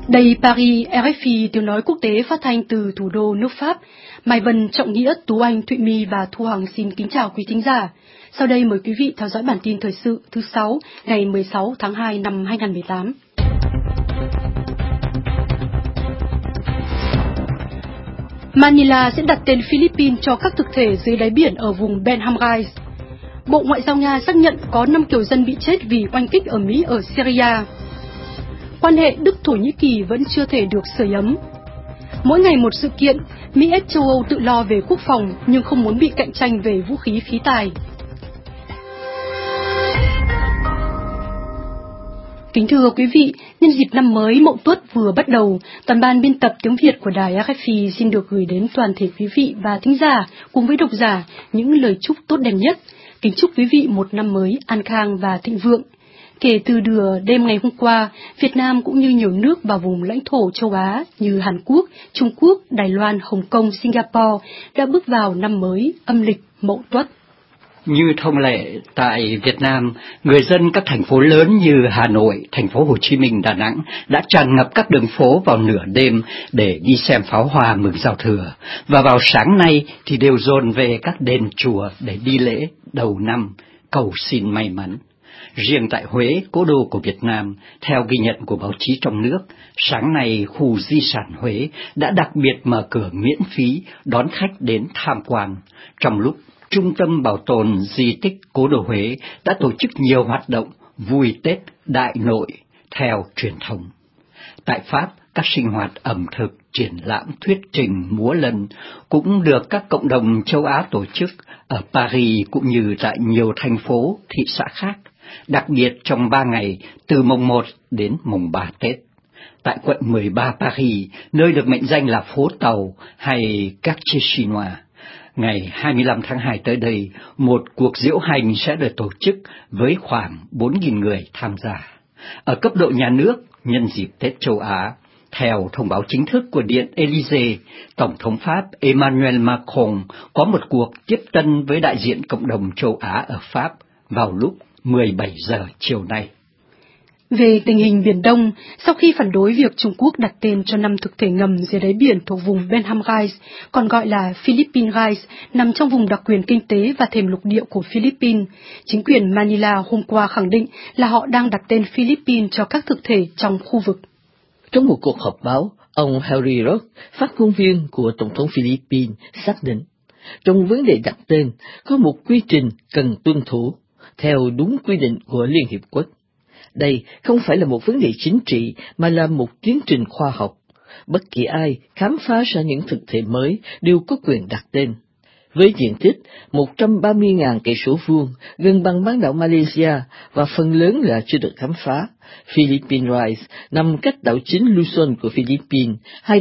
Đây Paris, RFI tiếng nói quốc tế phát thanh từ thủ đô nước Pháp. Mai Vân, Trọng Nghĩa, Tú Anh, Thụy My và Thu Hằng xin kính chào quý thính giả. Sau đây mời quý vị theo dõi bản tin thời sự thứ 6 ngày 16 tháng 2 năm 2018. Manila sẽ đặt tên Philippines cho các thực thể dưới đáy biển ở vùng Benham Rise. Bộ Ngoại giao Nga xác nhận có 5 kiều dân bị chết vì oanh kích ở Mỹ ở Syria. Quan hệ Đức-Thổ Nhĩ Kỳ vẫn chưa thể được sưởi ấm. Mỗi ngày một sự kiện, Mỹ ép châu Âu tự lo về quốc phòng nhưng không muốn bị cạnh tranh về vũ khí khí tài. Kính thưa quý vị, nhân dịp năm mới Mậu Tuất vừa bắt đầu, toàn ban biên tập tiếng Việt của đài RFI xin được gửi đến toàn thể quý vị và thính giả cùng với độc giả những lời chúc tốt đẹp nhất. Kính chúc quý vị một năm mới an khang và thịnh vượng. Kể từ đêm ngày hôm qua, Việt Nam cũng như nhiều nước và vùng lãnh thổ châu Á như Hàn Quốc, Trung Quốc, Đài Loan, Hồng Kông, Singapore đã bước vào năm mới âm lịch Mậu Tuất. Như thông lệ tại Việt Nam, người dân các thành phố lớn như Hà Nội, thành phố Hồ Chí Minh, Đà Nẵng đã tràn ngập các đường phố vào nửa đêm để đi xem pháo hoa mừng giao thừa, và vào sáng nay thì đều dồn về các đền chùa để đi lễ đầu năm, cầu xin may mắn. Riêng tại Huế, cố đô của Việt Nam, theo ghi nhận của báo chí trong nước, sáng nay khu di sản Huế đã đặc biệt mở cửa miễn phí đón khách đến tham quan, trong lúc Trung tâm Bảo tồn Di tích Cố đô Huế đã tổ chức nhiều hoạt động vui Tết đại nội theo truyền thống. Tại Pháp, các sinh hoạt ẩm thực, triển lãm, thuyết trình, múa lân cũng được các cộng đồng châu Á tổ chức ở Paris cũng như tại nhiều thành phố, thị xã khác, đặc biệt trong 3 ngày từ mùng 1 đến mùng 3 Tết. Tại quận 13 Paris, nơi được mệnh danh là phố Tàu hay Quartier Chinois, ngày 25 tháng 2 tới đây, một cuộc diễu hành sẽ được tổ chức với khoảng 4.000 người tham gia. Ở cấp độ nhà nước, nhân dịp Tết châu Á, theo thông báo chính thức của Điện Élysée, Tổng thống Pháp Emmanuel Macron có một cuộc tiếp tân với đại diện cộng đồng châu Á ở Pháp vào lúc 17 giờ chiều nay. Về tình hình Biển Đông, sau khi phản đối việc Trung Quốc đặt tên cho 5 thực thể ngầm dưới đáy biển thuộc vùng Benham Rise, còn gọi là Philippine Rise, nằm trong vùng đặc quyền kinh tế và thềm lục địa của Philippines, chính quyền Manila hôm qua khẳng định là họ đang đặt tên Philippines cho các thực thể trong khu vực. Trong một cuộc họp báo, ông Harry Roque, phát ngôn viên của Tổng thống Philippines, xác định, trong vấn đề đặt tên, có một quy trình cần tuân thủ, theo đúng quy định của Liên Hiệp Quốc. Đây không phải là một vấn đề chính trị mà là một tiến trình khoa học. Bất kỳ ai khám phá ra những thực thể mới đều có quyền đặt tên. Với diện tích 130.000 cây số vuông, gần bằng bán đảo Malaysia và phần lớn là chưa được khám phá, Philippine Rise nằm cách đảo chính Luzon của Philippines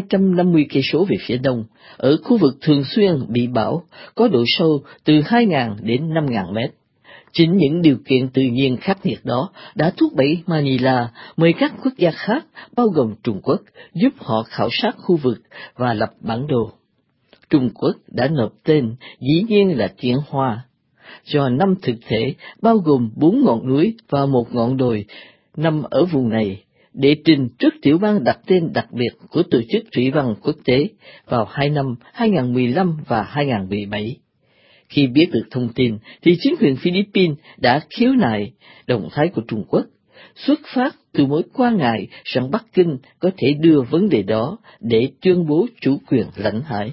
250 cây số về phía đông, ở khu vực thường xuyên bị bão, có độ sâu từ 2.000 đến 5.000 mét. Chính những điều kiện tự nhiên khắc nghiệt đó đã thúc đẩy Manila mời các quốc gia khác, bao gồm Trung Quốc, giúp họ khảo sát khu vực và lập bản đồ. Trung Quốc đã nộp tên, dĩ nhiên là Tiễn Hoa, cho 5 thực thể, bao gồm 4 ngọn núi và 1 ngọn đồi, nằm ở vùng này, để trình trước tiểu ban đặt tên đặc biệt của Tổ chức Thủy văn Quốc tế vào 2 năm 2015 và 2017. Khi biết được thông tin, thì chính quyền Philippines đã khiếu nại động thái của Trung Quốc, xuất phát từ mối quan ngại rằng Bắc Kinh có thể đưa vấn đề đó để tuyên bố chủ quyền lãnh hải.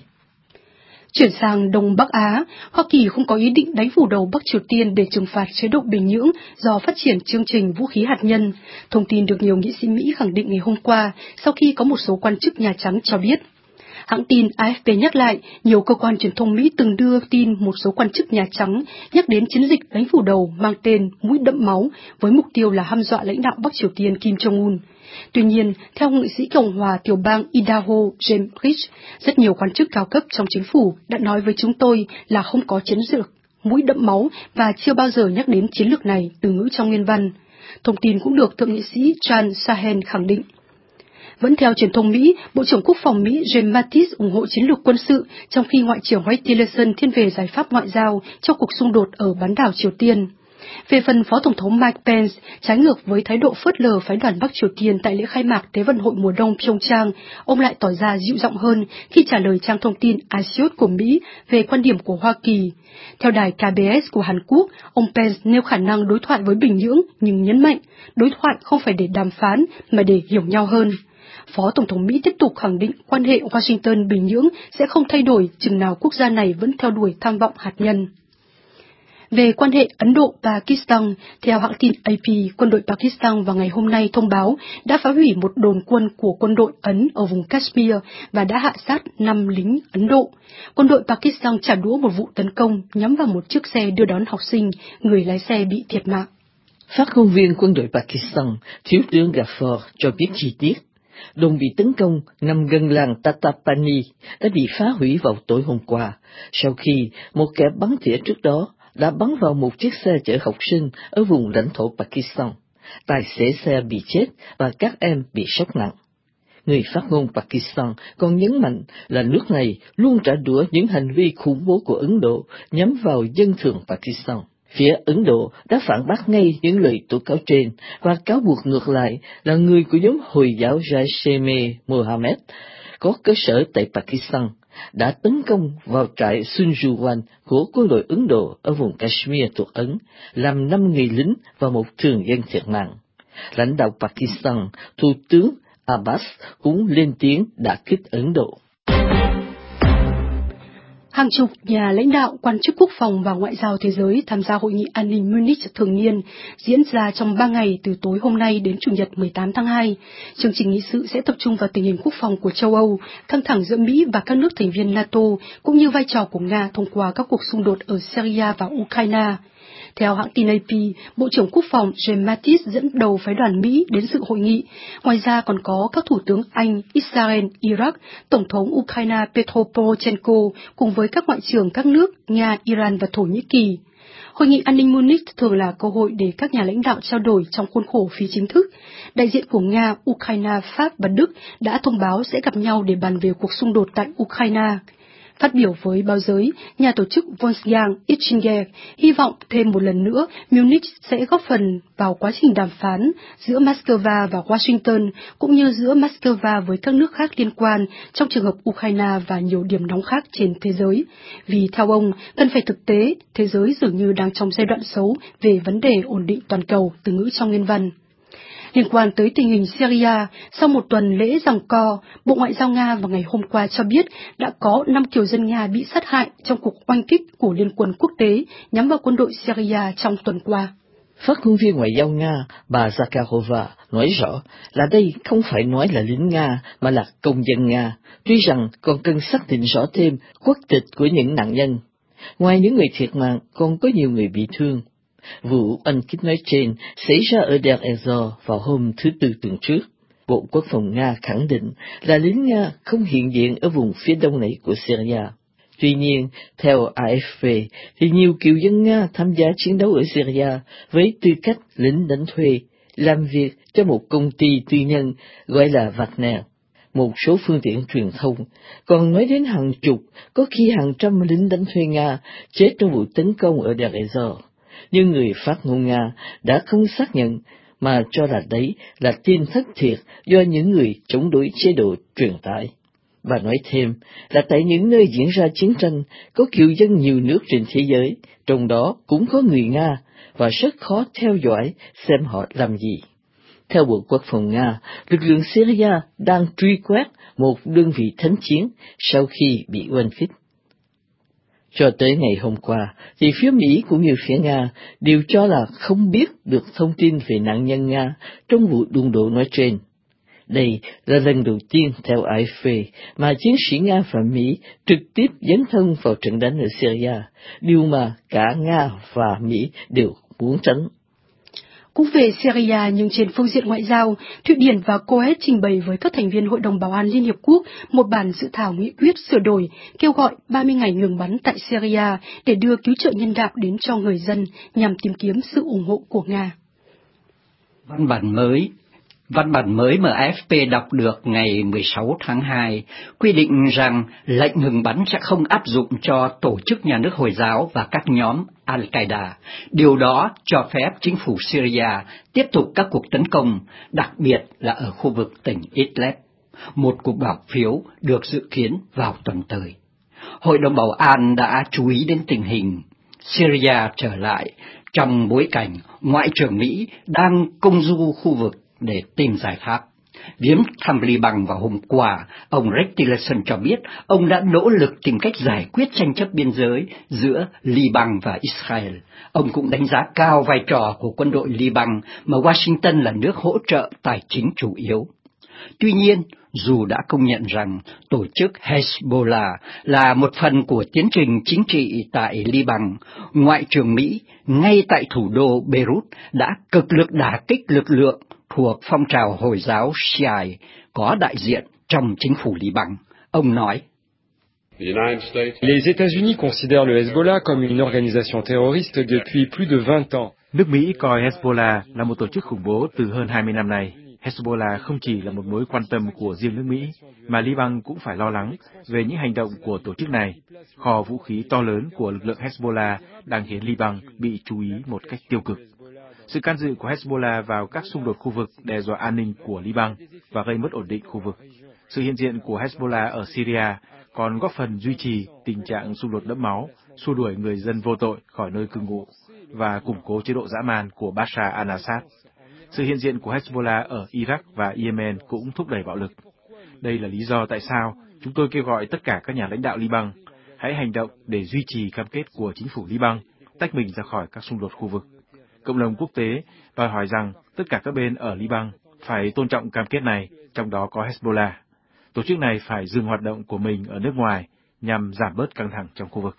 Chuyển sang Đông Bắc Á, Hoa Kỳ không có ý định đánh phủ đầu Bắc Triều Tiên để trừng phạt chế độ Bình Nhưỡng do phát triển chương trình vũ khí hạt nhân. Thông tin được nhiều nghị sĩ Mỹ khẳng định ngày hôm qua sau khi có một số quan chức Nhà Trắng cho biết. Hãng tin AFP nhắc lại, nhiều cơ quan truyền thông Mỹ từng đưa tin một số quan chức Nhà Trắng nhắc đến chiến dịch đánh phủ đầu mang tên Mũi Đẫm Máu với mục tiêu là hăm dọa lãnh đạo Bắc Triều Tiên Kim Jong-un. Tuy nhiên, theo nghị sĩ Cộng hòa tiểu bang Idaho James Rich, rất nhiều quan chức cao cấp trong chính phủ đã nói với chúng tôi là không có chiến lược Mũi Đẫm Máu và chưa bao giờ nhắc đến chiến lược này từ ngữ trong nguyên văn. Thông tin cũng được Thượng nghị sĩ John Sahen khẳng định. Vẫn theo truyền thông Mỹ, Bộ trưởng Quốc phòng Mỹ James Mattis ủng hộ chiến lược quân sự, trong khi Ngoại trưởng Rex Tillerson thiên về giải pháp ngoại giao trong cuộc xung đột ở bán đảo Triều Tiên. Về phần Phó Tổng thống Mike Pence, trái ngược với thái độ phớt lờ phái đoàn Bắc Triều Tiên tại lễ khai mạc Thế vận hội mùa đông Pyeongchang, ông lại tỏ ra dịu giọng hơn khi trả lời trang thông tin Axios của Mỹ về quan điểm của Hoa Kỳ. Theo đài KBS của Hàn Quốc, ông Pence nêu khả năng đối thoại với Bình Nhưỡng nhưng nhấn mạnh đối thoại không phải để đàm phán mà để hiểu nhau hơn. Phó Tổng thống Mỹ tiếp tục khẳng định quan hệ Washington-Bình Nhưỡng sẽ không thay đổi chừng nào quốc gia này vẫn theo đuổi tham vọng hạt nhân. Về quan hệ Ấn Độ-Pakistan, theo hãng tin AP, quân đội Pakistan vào ngày hôm nay thông báo đã phá hủy một đồn quân của quân đội Ấn ở vùng Kashmir và đã hạ sát 5 lính Ấn Độ. Quân đội Pakistan trả đũa một vụ tấn công nhắm vào một chiếc xe đưa đón học sinh, người lái xe bị thiệt mạng. Phát ngôn viên quân đội Pakistan, Thiếu tướng Ghaffar cho biết chi tiết. Đồn bị tấn công nằm gần làng Tatapani đã bị phá hủy vào tối hôm qua, sau khi một kẻ bắn tỉa trước đó đã bắn vào một chiếc xe chở học sinh ở vùng lãnh thổ Pakistan. Tài xế xe bị chết và các em bị sốc nặng. Người phát ngôn Pakistan còn nhấn mạnh là nước này luôn trả đũa những hành vi khủng bố của Ấn Độ nhắm vào dân thường Pakistan. Phía Ấn Độ đã phản bác ngay những lời tố cáo trên và cáo buộc ngược lại là người của nhóm Hồi giáo Jaish-e-Mohammed có cơ sở tại Pakistan đã tấn công vào trại Sunjuwan của quân đội Ấn Độ ở vùng Kashmir thuộc Ấn, làm 5 người lính và một thường dân thiệt mạng. Lãnh đạo Pakistan, Thủ tướng Abbas cũng lên tiếng đả kích Ấn Độ. Hàng chục nhà lãnh đạo, quan chức quốc phòng và ngoại giao thế giới tham gia hội nghị an ninh Munich thường niên diễn ra trong 3 ngày từ tối hôm nay đến Chủ nhật 18 tháng 2. Chương trình nghị sự sẽ tập trung vào tình hình quốc phòng của châu Âu, căng thẳng giữa Mỹ và các nước thành viên NATO, cũng như vai trò của Nga thông qua các cuộc xung đột ở Syria và Ukraine. Theo hãng tin AP, Bộ trưởng Quốc phòng James Mattis dẫn đầu phái đoàn Mỹ đến dự hội nghị. Ngoài ra còn có các thủ tướng Anh, Israel, Iraq, Tổng thống Ukraine Petro Poroshenko cùng với các ngoại trưởng các nước Nga, Iran và Thổ Nhĩ Kỳ. Hội nghị an ninh Munich thường là cơ hội để các nhà lãnh đạo trao đổi trong khuôn khổ phi chính thức. Đại diện của Nga, Ukraine, Pháp và Đức đã thông báo sẽ gặp nhau để bàn về cuộc xung đột tại Ukraine. Phát biểu với báo giới, nhà tổ chức Wolfgang Ischinger hy vọng thêm một lần nữa Munich sẽ góp phần vào quá trình đàm phán giữa Moscow và Washington, cũng như giữa Moscow với các nước khác liên quan trong trường hợp Ukraine và nhiều điểm nóng khác trên thế giới. Vì theo ông, cần phải thực tế, thế giới dường như đang trong giai đoạn xấu về vấn đề ổn định toàn cầu, từ ngữ trong nguyên văn. Liên quan tới tình hình Syria, sau một tuần lễ giằng co, Bộ Ngoại giao Nga vào ngày hôm qua cho biết đã có 5 kiều dân Nga bị sát hại trong cuộc oanh kích của Liên quân quốc tế nhắm vào quân đội Syria trong tuần qua. Phát ngôn viên Ngoại giao Nga bà Zakharova nói rõ là đây không phải nói là lính Nga mà là công dân Nga, tuy rằng còn cần xác định rõ thêm quốc tịch của những nạn nhân. Ngoài những người thiệt mạng, còn có nhiều người bị thương. Vụ oanh kích nói trên xảy ra ở Deir ez-Zor vào hôm thứ Tư tuần trước. Bộ Quốc phòng Nga khẳng định là lính Nga không hiện diện ở vùng phía đông này của Syria. Tuy nhiên, theo AFP, thì nhiều cựu dân Nga tham gia chiến đấu ở Syria với tư cách lính đánh thuê, làm việc cho một công ty tư nhân gọi là Wagner. Một số phương tiện truyền thông còn nói đến hàng chục, có khi hàng trăm lính đánh thuê Nga chết trong vụ tấn công ở Deir ez-Zor. Nhưng người phát ngôn Nga đã không xác nhận mà cho là đấy là tin thất thiệt do những người chống đối chế độ truyền tải. Bà nói thêm là tại những nơi diễn ra chiến tranh có cựu dân nhiều nước trên thế giới, trong đó cũng có người Nga, và rất khó theo dõi xem họ làm gì. Theo Bộ Quốc phòng Nga, lực lượng Syria đang truy quét một đơn vị thánh chiến sau khi bị oanh kích. Cho tới ngày hôm qua, thì phía Mỹ cũng như phía Nga đều cho là không biết được thông tin về nạn nhân Nga trong vụ đụng độ nói trên. Đây là lần đầu tiên theo AFP mà chiến sĩ Nga và Mỹ trực tiếp dấn thân vào trận đánh ở Syria, điều mà cả Nga và Mỹ đều muốn tránh. Cũng về Syria nhưng trên phương diện ngoại giao, Thụy Điển và Coes trình bày với các thành viên Hội đồng Bảo an Liên Hiệp Quốc một bản dự thảo nghị quyết sửa đổi kêu gọi 30 ngày ngừng bắn tại Syria để đưa cứu trợ nhân đạo đến cho người dân nhằm tìm kiếm sự ủng hộ của Nga. Văn bản mới Văn bản mới mà AFP đọc được ngày 16 tháng 2 quy định rằng lệnh ngừng bắn sẽ không áp dụng cho tổ chức nhà nước Hồi giáo và các nhóm Al-Qaeda. Điều đó cho phép chính phủ Syria tiếp tục các cuộc tấn công, đặc biệt là ở khu vực tỉnh Idlib. Một cuộc bỏ phiếu được dự kiến vào tuần tới. Hội đồng Bảo an đã chú ý đến tình hình Syria trở lại trong bối cảnh Ngoại trưởng Mỹ đang công du khu vực để tìm giải pháp. Viếng thăm Liban vào hôm qua, ông Rex Tillerson cho biết ông đã nỗ lực tìm cách giải quyết tranh chấp biên giới giữa Liban và Israel. Ông cũng đánh giá cao vai trò của quân đội Liban mà Washington là nước hỗ trợ tài chính chủ yếu. Tuy nhiên, dù đã công nhận rằng tổ chức Hezbollah là một phần của tiến trình chính trị tại Liban, Ngoại trưởng Mỹ ngay tại thủ đô Beirut đã cực lực đả kích lực lượng thuộc phong trào Hồi giáo Shia có đại diện trong chính phủ Liban. Ông nói, Les États-Unis considèrent le Hezbollah comme une organisation terroriste depuis plus de 20 ans. Nước Mỹ coi Hezbollah là một tổ chức khủng bố từ hơn 20 năm nay. Hezbollah không chỉ là một mối quan tâm của riêng nước Mỹ, mà Liban cũng phải lo lắng về những hành động của tổ chức này. Kho vũ khí to lớn của lực lượng Hezbollah đang khiến Liban bị chú ý một cách tiêu cực. Sự can dự của Hezbollah vào các xung đột khu vực đe dọa an ninh của Liban và gây mất ổn định khu vực. Sự hiện diện của Hezbollah ở Syria còn góp phần duy trì tình trạng xung đột đẫm máu, xua đuổi người dân vô tội khỏi nơi cư ngụ và củng cố chế độ dã man của Bashar al-Assad. Sự hiện diện của Hezbollah ở Iraq và Yemen cũng thúc đẩy bạo lực. Đây là lý do tại sao chúng tôi kêu gọi tất cả các nhà lãnh đạo Liban hãy hành động để duy trì cam kết của chính phủ Liban tách mình ra khỏi các xung đột khu vực. Cộng đồng quốc tế đòi hỏi rằng tất cả các bên ở Liban phải tôn trọng cam kết này, trong đó có Hezbollah. Tổ chức này phải dừng hoạt động của mình ở nước ngoài nhằm giảm bớt căng thẳng trong khu vực.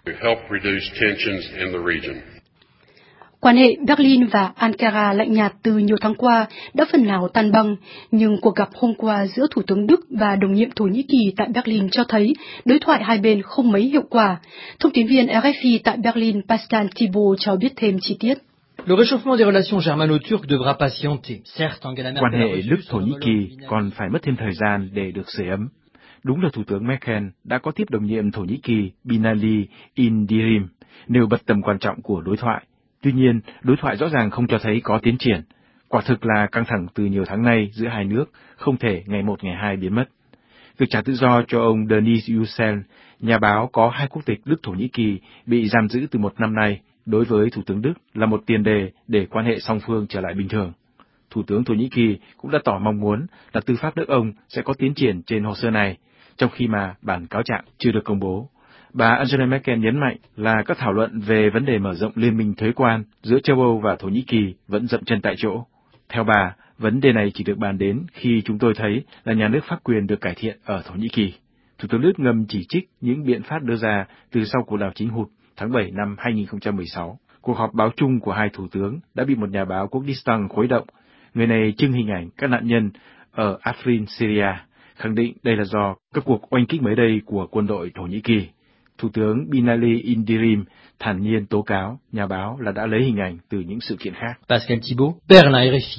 Quan hệ Berlin và Ankara lạnh nhạt từ nhiều tháng qua đã phần nào tan băng, nhưng cuộc gặp hôm qua giữa Thủ tướng Đức và đồng nhiệm Thổ Nhĩ Kỳ tại Berlin cho thấy đối thoại hai bên không mấy hiệu quả. Thông tín viên RFI tại Berlin Pascal Thibault cho biết thêm chi tiết. Le réchauffement des relations germano-turques devra patienter. Certes, Angela Merkel Quan hệ Đức-Thổ Nhĩ Kỳ còn phải mất thêm thời gian để được sưởi ấm. Đúng là Thủ tướng Merkel đã có tiếp đồng nhiệm Thổ Nhĩ Kỳ Binali Yildirim, nêu bật tầm quan trọng của đối thoại. Tuy nhiên, đối thoại rõ ràng không cho thấy có tiến triển. Quả thực là căng thẳng từ nhiều tháng nay giữa hai nước không thể ngày một ngày hai biến mất. Việc trả tự do cho ông Denis Yücel, nhà báo có hai quốc tịch Đức-Thổ Nhĩ Kỳ, bị giam giữ từ một năm nay, đối với Thủ tướng Đức là một tiền đề để quan hệ song phương trở lại bình thường. Thủ tướng Thổ Nhĩ Kỳ cũng đã tỏ mong muốn là tư pháp nước ông sẽ có tiến triển trên hồ sơ này, trong khi mà bản cáo trạng chưa được công bố. Bà Angela Merkel nhấn mạnh là các thảo luận về vấn đề mở rộng liên minh thuế quan giữa châu Âu và Thổ Nhĩ Kỳ vẫn dậm chân tại chỗ. Theo bà, vấn đề này chỉ được bàn đến khi chúng tôi thấy là nhà nước pháp quyền được cải thiện ở Thổ Nhĩ Kỳ. Thủ tướng Đức ngầm chỉ trích những biện pháp đưa ra từ sau cuộc đảo chính hụt tháng 7 năm 2016. Cuộc họp báo chung của hai thủ tướng đã bị một nhà báo Kurdistan khuấy động. Người này trưng hình ảnh các nạn nhân ở Afrin, Syria, khẳng định đây là do các cuộc oanh kích mới đây của quân đội Thổ Nhĩ Kỳ. Thủ tướng Binali Yildirim thản nhiên tố cáo nhà báo là đã lấy hình ảnh từ những sự kiện khác. Pascal Thibault, Berlin RFI.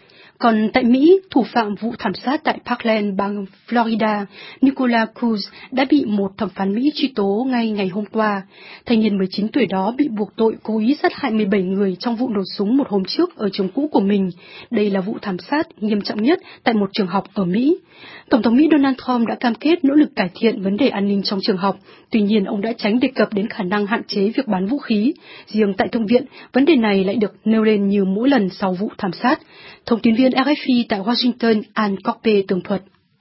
Còn tại Mỹ, thủ phạm vụ thảm sát tại Parkland, bang Florida, Nicholas Cruz đã bị một thẩm phán Mỹ truy tố ngay ngày hôm qua. Thanh niên 19 tuổi đó bị buộc tội cố ý sát hại 17 người trong vụ nổ súng một hôm trước ở trường cũ của mình. Đây là vụ thảm sát nghiêm trọng nhất tại một trường học ở Mỹ. Tổng thống Mỹ Donald Trump đã cam kết nỗ lực cải thiện vấn đề an ninh trong trường học. Tuy nhiên, ông đã tránh đề cập đến khả năng hạn chế việc bán vũ khí. Riêng tại Thượng viện, vấn đề này lại được nêu lên như mỗi lần sau vụ thảm sát. Thông tín viên RFI tại Washington, Ann Corpe tường thuật.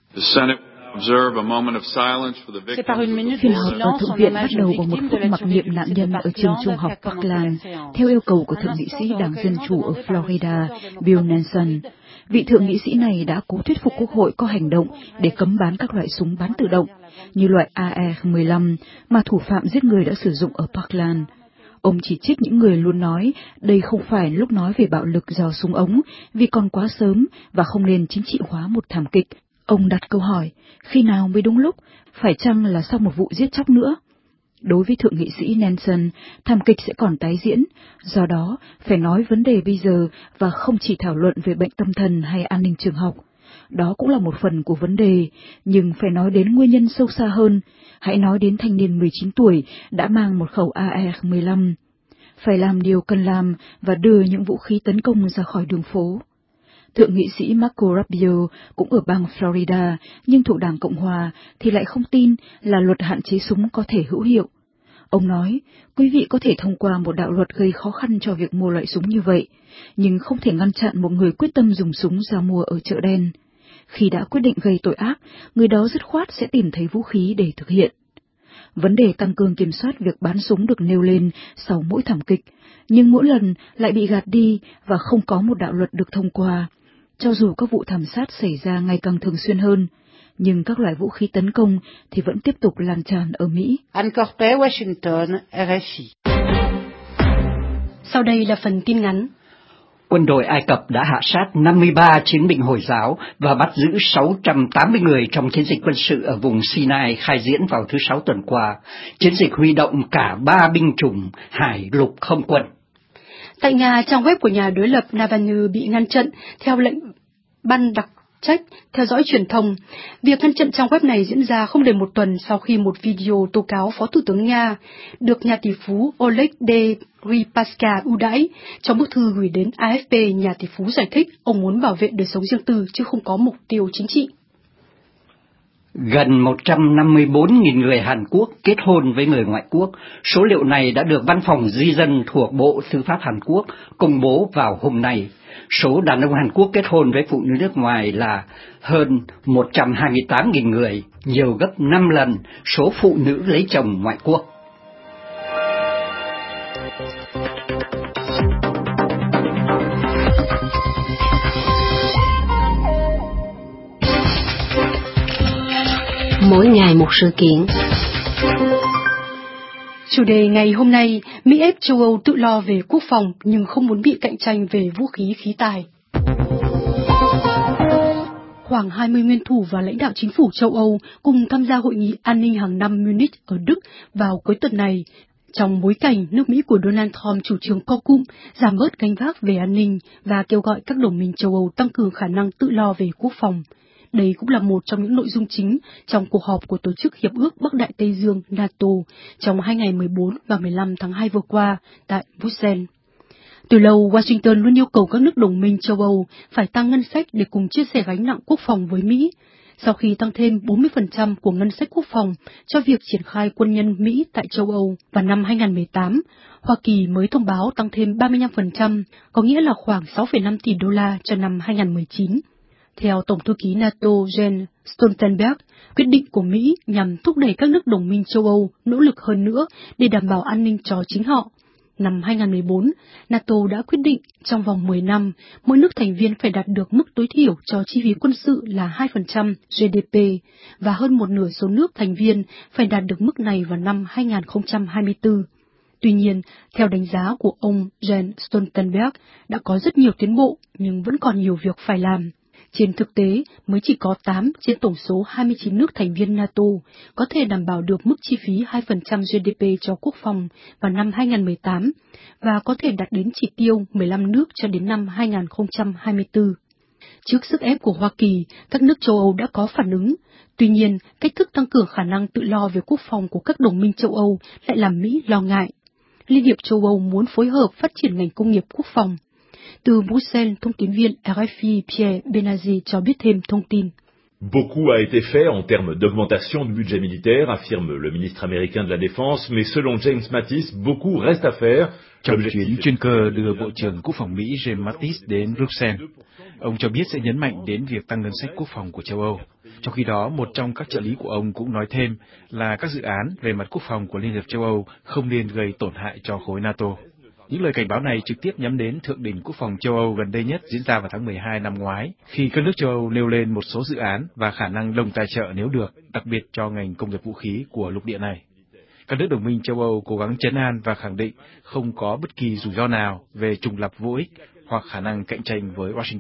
Phiên họp ở Thượng viện bắt đầu bằng một phút mặc niệm nạn nhân ở trường trung học Parkland, theo yêu cầu của Thượng nghị sĩ Đảng Dân Chủ ở Florida, Bill Nelson. Vị thượng nghị sĩ này đã cố thuyết phục Quốc hội có hành động để cấm bán các loại súng bắn tự động, như loại AR-15 mà thủ phạm giết người đã sử dụng ở Parkland. Ông chỉ trích những người luôn nói đây không phải lúc nói về bạo lực do súng ống vì còn quá sớm và không nên chính trị hóa một thảm kịch. Ông đặt câu hỏi, khi nào mới đúng lúc, phải chăng là sau một vụ giết chóc nữa? Đối với thượng nghị sĩ Nelson, thảm kịch sẽ còn tái diễn, do đó phải nói vấn đề bây giờ và không chỉ thảo luận về bệnh tâm thần hay an ninh trường học. Đó cũng là một phần của vấn đề, nhưng phải nói đến nguyên nhân sâu xa hơn. Hãy nói đến thanh niên 19 tuổi đã mang một khẩu AR-15. Phải làm điều cần làm và đưa những vũ khí tấn công ra khỏi đường phố. Thượng nghị sĩ Marco Rubio cũng ở bang Florida, nhưng thuộc Đảng Cộng Hòa thì lại không tin là luật hạn chế súng có thể hữu hiệu. Ông nói, quý vị có thể thông qua một đạo luật gây khó khăn cho việc mua loại súng như vậy, nhưng không thể ngăn chặn một người quyết tâm dùng súng ra mua ở chợ đen. Khi đã quyết định gây tội ác, người đó dứt khoát sẽ tìm thấy vũ khí để thực hiện. Vấn đề tăng cường kiểm soát việc bán súng được nêu lên sau mỗi thảm kịch, nhưng mỗi lần lại bị gạt đi và không có một đạo luật được thông qua. Cho dù các vụ thảm sát xảy ra ngày càng thường xuyên hơn, nhưng các loại vũ khí tấn công thì vẫn tiếp tục lan tràn ở Mỹ. Anne Corpé, Washington, RFI. Sau đây là phần tin ngắn. Quân đội Ai Cập đã hạ sát 53 chiến binh Hồi giáo và bắt giữ 680 người trong chiến dịch quân sự ở vùng Sinai khai diễn vào thứ Sáu tuần qua. Chiến dịch huy động cả 3 binh chủng hải lục không quân. Tại Nga, trang web của nhà đối lập Navalny bị ngăn chặn theo lệnh ban đặc trách theo dõi truyền thông. Việc ngăn chặn trang web này diễn ra không đầy một tuần sau khi một video tố cáo Phó Thủ tướng Nga được nhà tỷ phú Oleg Deripaska ưu đãi. Trong bức thư gửi đến AFP, nhà tỷ phú giải thích ông muốn bảo vệ đời sống riêng tư chứ không có mục tiêu chính trị. Gần 154.000 người Hàn Quốc kết hôn với người ngoại quốc. Số liệu này đã được Văn phòng Di dân thuộc Bộ Tư pháp Hàn Quốc công bố vào hôm nay. Số đàn ông Hàn Quốc kết hôn với phụ nữ nước ngoài là hơn 128.000 người, nhiều gấp 5 lần số phụ nữ lấy chồng ngoại quốc. Mỗi ngày một sự kiện. Chủ đề ngày hôm nay, Mỹ ép châu Âu tự lo về quốc phòng nhưng không muốn bị cạnh tranh về vũ khí khí tài. Khoảng 20 nguyên thủ và lãnh đạo chính phủ châu Âu cùng tham gia hội nghị an ninh hàng năm Munich ở Đức vào cuối tuần này, trong bối cảnh nước Mỹ của Donald Trump chủ trương co cụm, giảm bớt gánh vác về an ninh và kêu gọi các đồng minh châu Âu tăng cường khả năng tự lo về quốc phòng. Đây cũng là một trong những nội dung chính trong cuộc họp của Tổ chức Hiệp ước Bắc Đại Tây Dương NATO trong 2 ngày 14 và 15 tháng 2 vừa qua tại Bruxelles. Từ lâu, Washington luôn yêu cầu các nước đồng minh châu Âu phải tăng ngân sách để cùng chia sẻ gánh nặng quốc phòng với Mỹ. Sau khi tăng thêm 40% của ngân sách quốc phòng cho việc triển khai quân nhân Mỹ tại châu Âu vào năm 2018, Hoa Kỳ mới thông báo tăng thêm 35%, có nghĩa là khoảng 6,5 tỷ đô la cho năm 2019. Theo Tổng thư ký NATO Jens Stoltenberg, quyết định của Mỹ nhằm thúc đẩy các nước đồng minh châu Âu nỗ lực hơn nữa để đảm bảo an ninh cho chính họ. Năm 2014, NATO đã quyết định trong vòng 10 năm, mỗi nước thành viên phải đạt được mức tối thiểu cho chi phí quân sự là 2% GDP, và hơn một nửa số nước thành viên phải đạt được mức này vào năm 2024. Tuy nhiên, theo đánh giá của ông Jens Stoltenberg, đã có rất nhiều tiến bộ nhưng vẫn còn nhiều việc phải làm. Trên thực tế, mới chỉ có 8 trên tổng số 29 nước thành viên NATO có thể đảm bảo được mức chi phí 2% GDP cho quốc phòng vào năm 2018 và có thể đạt đến chỉ tiêu 15 nước cho đến năm 2024. Trước sức ép của Hoa Kỳ, các nước châu Âu đã có phản ứng. Tuy nhiên, cách thức tăng cường khả năng tự lo về quốc phòng của các đồng minh châu Âu lại làm Mỹ lo ngại. Liên hiệp châu Âu muốn phối hợp phát triển ngành công nghiệp quốc phòng. Từ Bruxelles, thông tín viên RFI Pierre Benazzi cho biết thêm thông tin. Beaucoup a été fait en termes d'augmentation du budget militaire, affirme le ministre américain de la Défense, mais selon James Mattis, beaucoup reste à faire. Trong chuyến chuyên cơ đưa Bộ trưởng Quốc phòng Mỹ James Mattis đến Bruxelles, ông cho biết sẽ nhấn mạnh đến việc tăng ngân sách quốc phòng của châu Âu. Trong khi đó, một trong các trợ lý của ông cũng nói thêm là các dự án về mặt quốc phòng của Liên hiệp châu Âu không nên gây tổn hại cho khối NATO. Những lời cảnh báo này trực tiếp nhắm đến thượng đỉnh quốc phòng châu Âu gần đây nhất diễn ra vào tháng 12 năm ngoái, khi các nước châu Âu nêu lên một số dự án và khả năng đồng tài trợ nếu được, đặc biệt cho ngành công nghiệp vũ khí của lục địa này. Các nước đồng minh châu Âu cố gắng trấn an và khẳng định không có bất kỳ rủi ro nào về trùng lập vô ích hoặc khả năng cạnh tranh với Washington.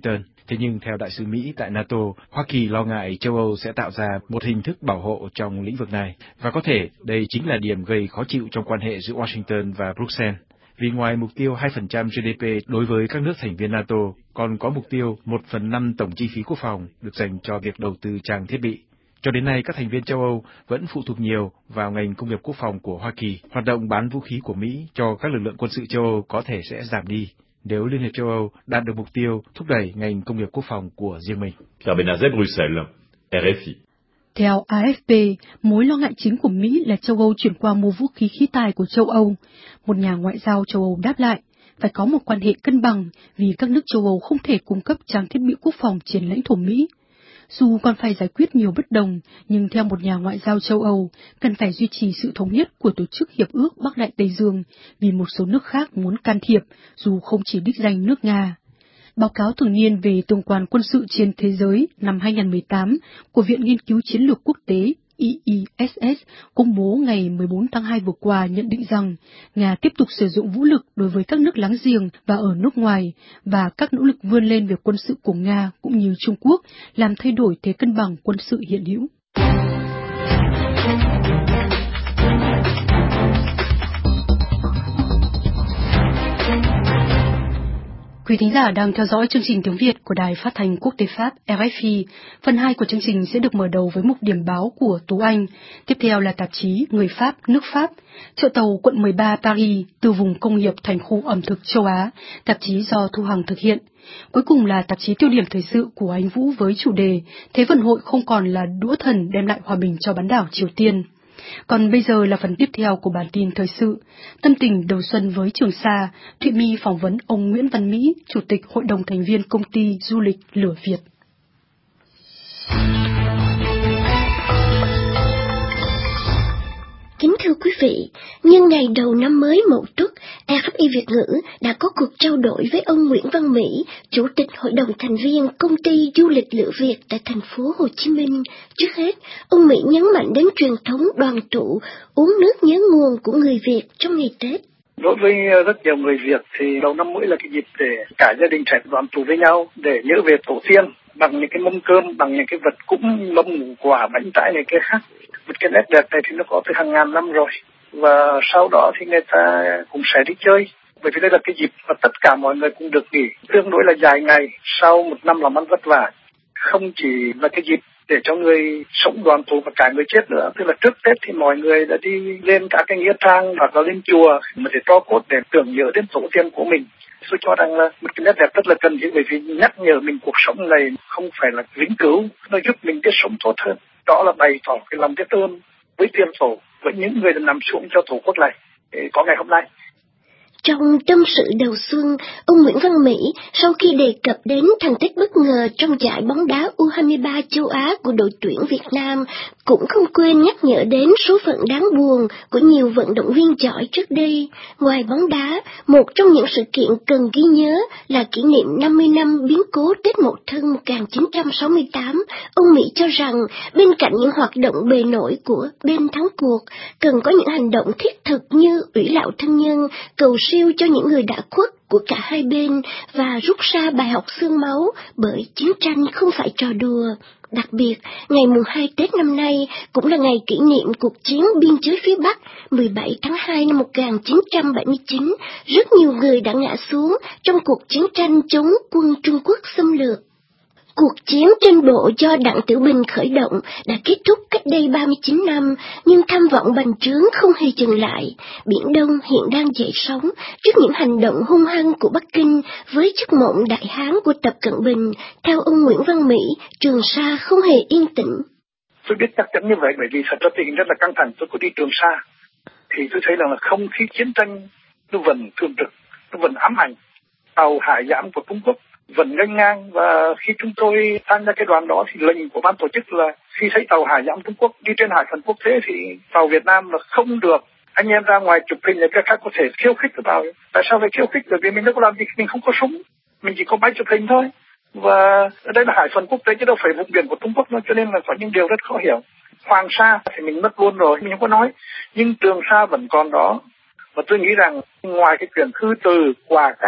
Thế nhưng theo đại sứ Mỹ tại NATO, Hoa Kỳ lo ngại châu Âu sẽ tạo ra một hình thức bảo hộ trong lĩnh vực này, và có thể đây chính là điểm gây khó chịu trong quan hệ giữa Washington và Bruxelles. Vì ngoài mục tiêu 2% GDP đối với các nước thành viên NATO, còn có mục tiêu 1/5 tổng chi phí quốc phòng được dành cho việc đầu tư trang thiết bị. Cho đến nay, các thành viên châu Âu vẫn phụ thuộc nhiều vào ngành công nghiệp quốc phòng của Hoa Kỳ. Hoạt động bán vũ khí của Mỹ cho các lực lượng quân sự châu Âu có thể sẽ giảm đi nếu Liên hiệp châu Âu đạt được mục tiêu thúc đẩy ngành công nghiệp quốc phòng của riêng mình. Pierre Benazet, Bruxelles, RFI. Theo AFP, mối lo ngại chính của Mỹ là châu Âu chuyển qua mua vũ khí khí tài của châu Âu. Một nhà ngoại giao châu Âu đáp lại, phải có một quan hệ cân bằng vì các nước châu Âu không thể cung cấp trang thiết bị quốc phòng trên lãnh thổ Mỹ. Dù còn phải giải quyết nhiều bất đồng, nhưng theo một nhà ngoại giao châu Âu, cần phải duy trì sự thống nhất của Tổ chức Hiệp ước Bắc Đại Tây Dương vì một số nước khác muốn can thiệp, dù không chỉ đích danh nước Nga. Báo cáo thường niên về tương quan quân sự trên thế giới năm 2018 của Viện Nghiên cứu Chiến lược Quốc tế IISS công bố ngày 14 tháng 2 vừa qua nhận định rằng Nga tiếp tục sử dụng vũ lực đối với các nước láng giềng và ở nước ngoài, và các nỗ lực vươn lên về quân sự của Nga cũng như Trung Quốc làm thay đổi thế cân bằng quân sự hiện hữu. Quý thính giả đang theo dõi chương trình tiếng Việt của Đài Phát thanh Quốc tế Pháp RFI. Phần 2 của chương trình sẽ được mở đầu với mục điểm báo của Tú Anh. Tiếp theo là tạp chí Người Pháp, nước Pháp, chợ tàu quận 13 Paris, từ vùng công nghiệp thành khu ẩm thực châu Á, tạp chí do Thu Hằng thực hiện. Cuối cùng là tạp chí tiêu điểm thời sự của Anh Vũ với chủ đề Thế vận hội không còn là đũa thần đem lại hòa bình cho bán đảo Triều Tiên. Còn bây giờ là phần tiếp theo của bản tin thời sự. Tâm tình đầu xuân với Trường Sa, Thụy My phỏng vấn ông Nguyễn Văn Mỹ, Chủ tịch Hội đồng thành viên Công ty Du lịch Lửa Việt. Kính thưa quý vị, nhân ngày đầu năm mới Mậu Tuất, RFI Việt ngữ đã có cuộc trao đổi với ông Nguyễn Văn Mỹ, Chủ tịch Hội đồng thành viên Công ty Du lịch Lửa Việt tại thành phố Hồ Chí Minh. Trước hết, ông Mỹ nhấn mạnh đến truyền thống đoàn tụ, uống nước nhớ nguồn của người Việt trong ngày Tết. Đối với rất nhiều người Việt thì đầu năm mới là cái dịp để cả gia đình sẽ đoàn tụ với nhau để nhớ về tổ tiên bằng những cái mâm cơm, bằng những cái vật cúng, mâm ngũ quả, bánh trái này kia khác. Một cái nét đẹp này thì nó có từ hàng ngàn năm rồi, và sau đó thì người ta cũng sẽ đi chơi, bởi vì đây là cái dịp mà tất cả mọi người cũng được nghỉ tương đối là dài ngày sau một năm làm ăn vất vả. Không chỉ là cái dịp để cho người sống đoàn tụ và cả người chết nữa, tức là trước Tết thì mọi người đã đi lên các cái nghĩa trang hoặc là lên chùa mà để tro cốt để tưởng nhớ đến tổ tiên của mình. Tôi cho rằng là một cái nét đẹp rất là cần thiết, bởi vì nhắc nhở mình cuộc sống này không phải là vĩnh cửu, nó giúp mình biết sống tốt hơn. Đó là bày tỏ cái lòng biết ơn với tiên tổ, với những người đã nằm xuống cho tổ quốc này có ngày hôm nay. Trong tâm sự đầu xuân, ông Nguyễn Văn Mỹ sau khi đề cập đến thành tích bất ngờ trong giải bóng đá U23 châu Á của đội tuyển Việt Nam, cũng không quên nhắc nhở đến số phận đáng buồn của nhiều vận động viên giỏi trước đây. Ngoài bóng đá, một trong những sự kiện cần ghi nhớ là kỷ niệm 50 năm biến cố Tết Mậu Thân 1968. Ông Mỹ cho rằng bên cạnh những hoạt động bề nổi của bên thắng cuộc, cần có những hành động thiết thực như ủy lạo thân nhân, cầu siêu cho những người đã khuất của cả hai bên và rút ra bài học xương máu, bởi chiến tranh không phải trò đùa. Đặc biệt, ngày mùng 2 Tết năm nay cũng là ngày kỷ niệm cuộc chiến biên giới phía Bắc 17 tháng 2 năm 1979. Rất nhiều người đã ngã xuống trong cuộc chiến tranh chống quân Trung Quốc xâm lược. Cuộc chiến trên bộ do Đặng Tiểu Bình khởi động đã kết thúc cách đây 39 năm, nhưng tham vọng bành trướng không hề dừng lại. Biển Đông hiện đang dậy sóng trước những hành động hung hăng của Bắc Kinh với giấc mộng đại hán của Tập Cận Bình. Theo ông Nguyễn Văn Mỹ, Trường Sa không hề yên tĩnh. Tôi biết chắc chắn như vậy, bởi vì thật ra tình rất là căng thẳng. Tôi có đi Trường Sa thì tôi thấy rằng là không khí chiến tranh nó vẫn thường trực, nó vẫn ám ảnh. Tàu hải giám của Trung Quốc vẫn nghênh ngang, và khi chúng tôi tham gia cái đoàn đó thì lệnh của ban tổ chức là khi thấy tàu hải giám Trung Quốc đi trên hải phận quốc tế thì tàu Việt Nam là không được anh em ra ngoài chụp hình, cái khác có thể khiêu khích vào. Tại sao phải khiêu khích? Bởi vì mình đâu có làm gì, mình không có súng, mình chỉ có máy chụp hình thôi, và ở đây là hải phận quốc tế chứ đâu phải vùng biển của Trung Quốc nữa, cho nên là có những điều rất khó hiểu. Hoàng Sa thì mình mất luôn rồi, mình không có nói, nhưng Trường Sa vẫn còn đó. Và tôi nghĩ rằng ngoài cái chuyện thư từ, quà cáp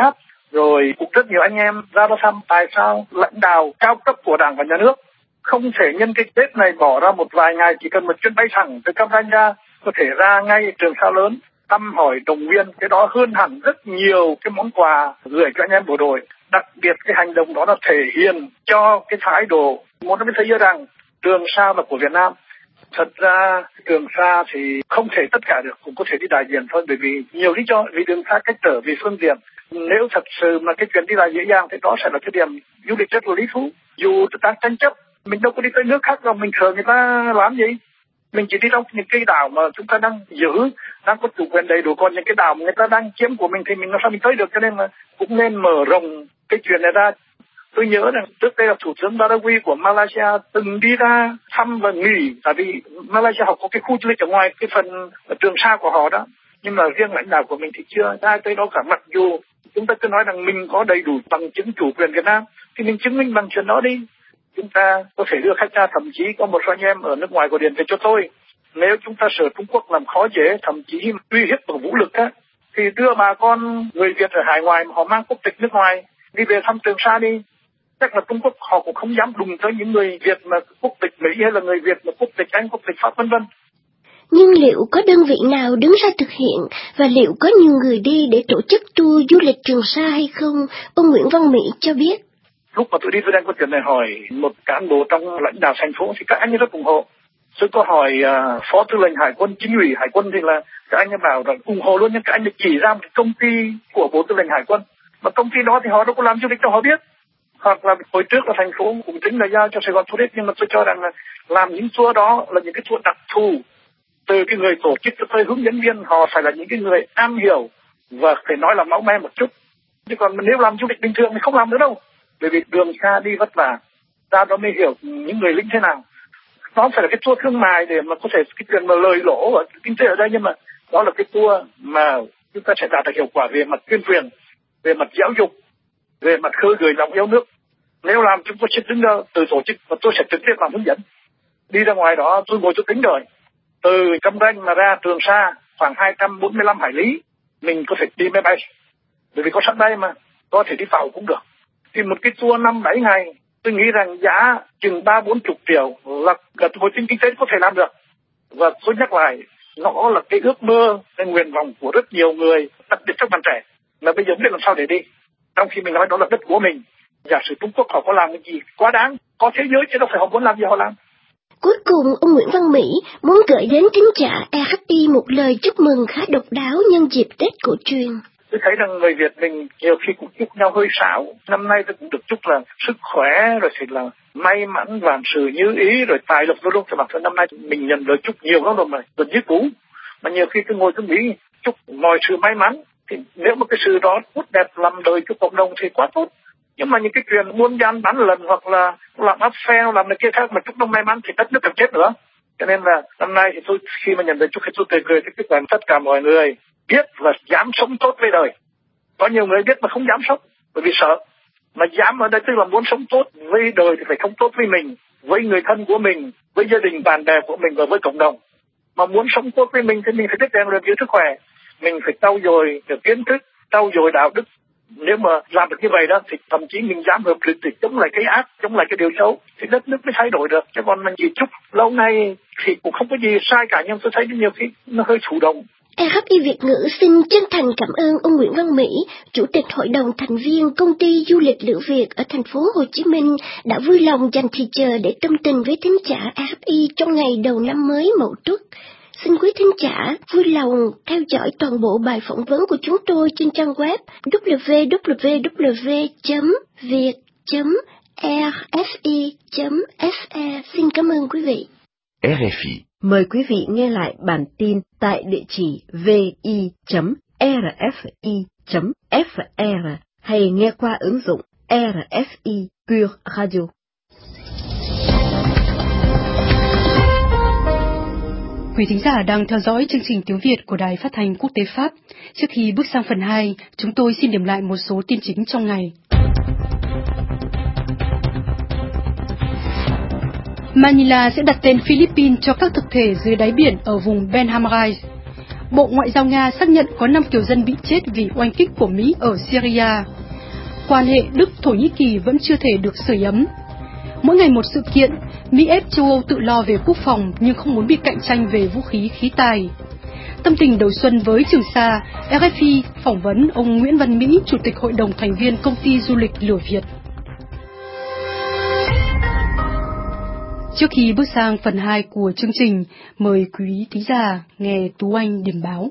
rồi cũng rất nhiều anh em ra đó thăm. Tại sao lãnh đạo cao cấp của Đảng và Nhà nước không thể nhân cái Tết này bỏ ra một vài ngày, chỉ cần một chuyến bay thẳng từ Cam Ranh ra, có thể ra ngay trường Sa Lớn thăm hỏi động viên, cái đó hơn hẳn rất nhiều cái món quà gửi cho anh em bộ đội. Đặc biệt cái hành động đó là thể hiện cho cái thái độ muốn nói với thế giới rằng Trường Sa là của Việt Nam. Thật ra Trường Sa thì không thể tất cả được, cũng có thể đi đại diện thôi, bởi vì nhiều lý do, vì đường xa cách trở, vì phương tiện. Nếu thật sự mà cái chuyện đi lại dễ dàng thì đó sẽ là cái điểm du lịch rất là lý thú. Dù đang tranh chấp, mình đâu có đi tới nước khác đâu, mình sợ người ta làm gì. Mình chỉ đi trong những cái đảo mà chúng ta đang giữ, đang có chủ quyền đầy đủ, còn những cái đảo mà người ta đang chiếm của mình thì mình làm sao mình tới được. Cho nên là cũng nên mở rộng cái chuyện này ra. Tôi nhớ rằng trước đây là Thủ tướng Badawi của Malaysia từng đi ra thăm và nghỉ, tại vì Malaysia họ có cái khu du lịch ở ngoài cái phần Trường Sa của họ đó. Nhưng mà riêng lãnh đạo của mình thì chưa ai tới đó cả, mặc dù chúng ta cứ nói rằng mình có đầy đủ bằng chứng chủ quyền Việt Nam, thì mình chứng minh bằng chuyện đó đi. Chúng ta có thể đưa khách ra, thậm chí có một số anh em ở nước ngoài gọi điện về cho tôi. Nếu chúng ta sợ Trung Quốc làm khó dễ, thậm chí uy hiếp bằng vũ lực á, thì đưa bà con người Việt ở hải ngoại mà họ mang quốc tịch nước ngoài đi về thăm Trường Sa đi. Chắc là Trung Quốc họ cũng không dám đụng tới những người Việt mà quốc tịch Mỹ hay là người Việt mà quốc tịch Anh, quốc tịch Pháp vân vân. Nhưng liệu có đơn vị nào đứng ra thực hiện và liệu có nhiều người đi để tổ chức tour du lịch Trường Sa hay không? Ông Nguyễn Văn Mỹ cho biết. Lúc mà tôi đi, tôi đang có chuyện này hỏi một cán bộ trong lãnh đạo thành phố thì các anh rất ủng hộ. Tôi có hỏi Phó Tư lệnh Hải quân, Chính ủy Hải quân thì là các anh bảo rằng ủng hộ luôn, nhưng các anh chỉ ra một công ty của Bộ Tư lệnh Hải quân. Mà công ty đó thì họ đâu có làm du lịch cho họ biết. Hoặc là hồi trước là thành phố cũng tính là giao cho Sài Gòn Tourist, nhưng mà tôi cho rằng là làm những tour đó là những cái tour đặc thù. Từ cái người tổ chức cho tới hướng dẫn viên, họ phải là những cái người am hiểu và phải nói là máu me một chút. Chứ còn nếu làm du lịch bình thường thì không làm nữa đâu. Bởi vì đường xa đi vất vả, ta đó mới hiểu những người lính thế nào. Nó không phải là cái tour thương mại để mà có thể cái chuyện mà lời lỗ ở kinh tế ở đây, nhưng mà đó là cái tour mà chúng ta sẽ đạt được hiệu quả về mặt tuyên truyền, về mặt giáo dục, về mặt khơi gợi lòng yêu nước. Nếu làm chúng tôi sẽ đứng ra từ tổ chức và tôi sẽ trực tiếp làm hướng dẫn. Đi ra ngoài đó tôi ngồi tôi tính rồi. Từ Cam Ranh mà ra Trường Sa khoảng 245 hải lý, mình có thể đi máy bay. Bởi vì có sẵn đây mà, có thể đi tàu cũng được. Thì một cái tour 5-7 ngày, tôi nghĩ rằng giá chừng 30-40 triệu là hồi sinh kinh tế có thể làm được. Và tôi nhắc lại, nó là cái ước mơ, cái nguyện vọng của rất nhiều người, đặc biệt các bạn trẻ, mà bây giờ không biết làm sao để đi. Trong khi mình nói đó là đất của mình, giả sử Trung Quốc họ có làm cái gì quá đáng, có thế giới chứ đâu phải họ muốn làm gì họ làm. Cuối cùng, ông Nguyễn Văn Mỹ muốn gửi đến thính giả RFI một lời chúc mừng khá độc đáo nhân dịp Tết cổ truyền. Tôi thấy rằng người Việt mình nhiều khi cũng chúc nhau hơi xạo. Năm nay tôi cũng được chúc là sức khỏe, rồi thì là may mắn, vạn sự như ý, rồi tài lộc luôn. Thì bản thân năm nay mình nhận lời chúc nhiều lắm rồi mà gần như cũ. Mà nhiều khi tôi ngồi tôi nghĩ chúc mọi sự may mắn. Thì nếu mà cái sự đó tốt đẹp làm đời cho cộng đồng thì quá tốt. Nhưng mà những cái chuyện buôn gian bán lần hoặc là làm áp phèo, làm này kia khác mà chúc nó may mắn thì đất nước càng chết nữa. Cho nên là năm nay thì tôi khi mà nhận lời chúc thì tôi cười thì chúc tất cả mọi người biết và dám sống tốt với đời. Có nhiều người biết mà không dám sống bởi vì sợ. Mà dám ở đây tức là muốn sống tốt với đời thì phải sống tốt với mình, với người thân của mình, với gia đình bạn bè của mình và với cộng đồng. Mà muốn sống tốt với mình thì mình phải biết rèn luyện giữ sức khỏe, mình phải trau dồi được kiến thức, trau dồi đạo đức. Nếu mà làm được như vậy đó thì thậm chí mình dám hợp lực để chống lại cái ác, chống lại cái điều xấu thì đất nước mới thay đổi được. Chứ còn mình chỉ chúc lâu nay thì cũng không có gì sai cả, nhưng tôi thấy nhiều khi nó hơi thụ động. RFI Việt ngữ xin chân thành cảm ơn ông Nguyễn Văn Mỹ, Chủ tịch Hội đồng thành viên Công ty Du lịch Lữ Việt ở thành phố Hồ Chí Minh đã vui lòng dành thì giờ để tâm tình với thính giả RFI trong ngày đầu năm mới Mậu Tuất. Xin quý thính giả vui lòng theo dõi toàn bộ bài phỏng vấn của chúng tôi trên trang web www.viet.rfi.se. Xin cảm ơn quý vị. RFI. Mời quý vị nghe lại bản tin tại địa chỉ vi.rfi.fr hay nghe qua ứng dụng RFI Pure Radio. Quý thính giả đang theo dõi chương trình tiếng Việt của Đài Phát thanh Quốc tế Pháp. Trước khi bước sang phần 2, chúng tôi xin điểm lại một số tin chính trong ngày. Manila sẽ đặt tên Philippines cho các thực thể dưới đáy biển ở vùng Benhamrais. Bộ Ngoại giao Nga xác nhận có 5 kiều dân bị chết vì oanh kích của Mỹ ở Syria. quan hệ Đức-Thổ Nhĩ Kỳ vẫn chưa thể được sưởi ấm. Mỗi ngày một sự kiện, Mỹ ép châu Âu tự lo về quốc phòng nhưng không muốn bị cạnh tranh về vũ khí, khí tài. Tâm tình đầu xuân với Trường Sa, RFI phỏng vấn ông Nguyễn Văn Mỹ, Chủ tịch Hội đồng thành viên Công ty Du lịch Lửa Việt. Trước khi bước sang phần 2 của chương trình, mời quý thính giả nghe Tú Anh điểm báo.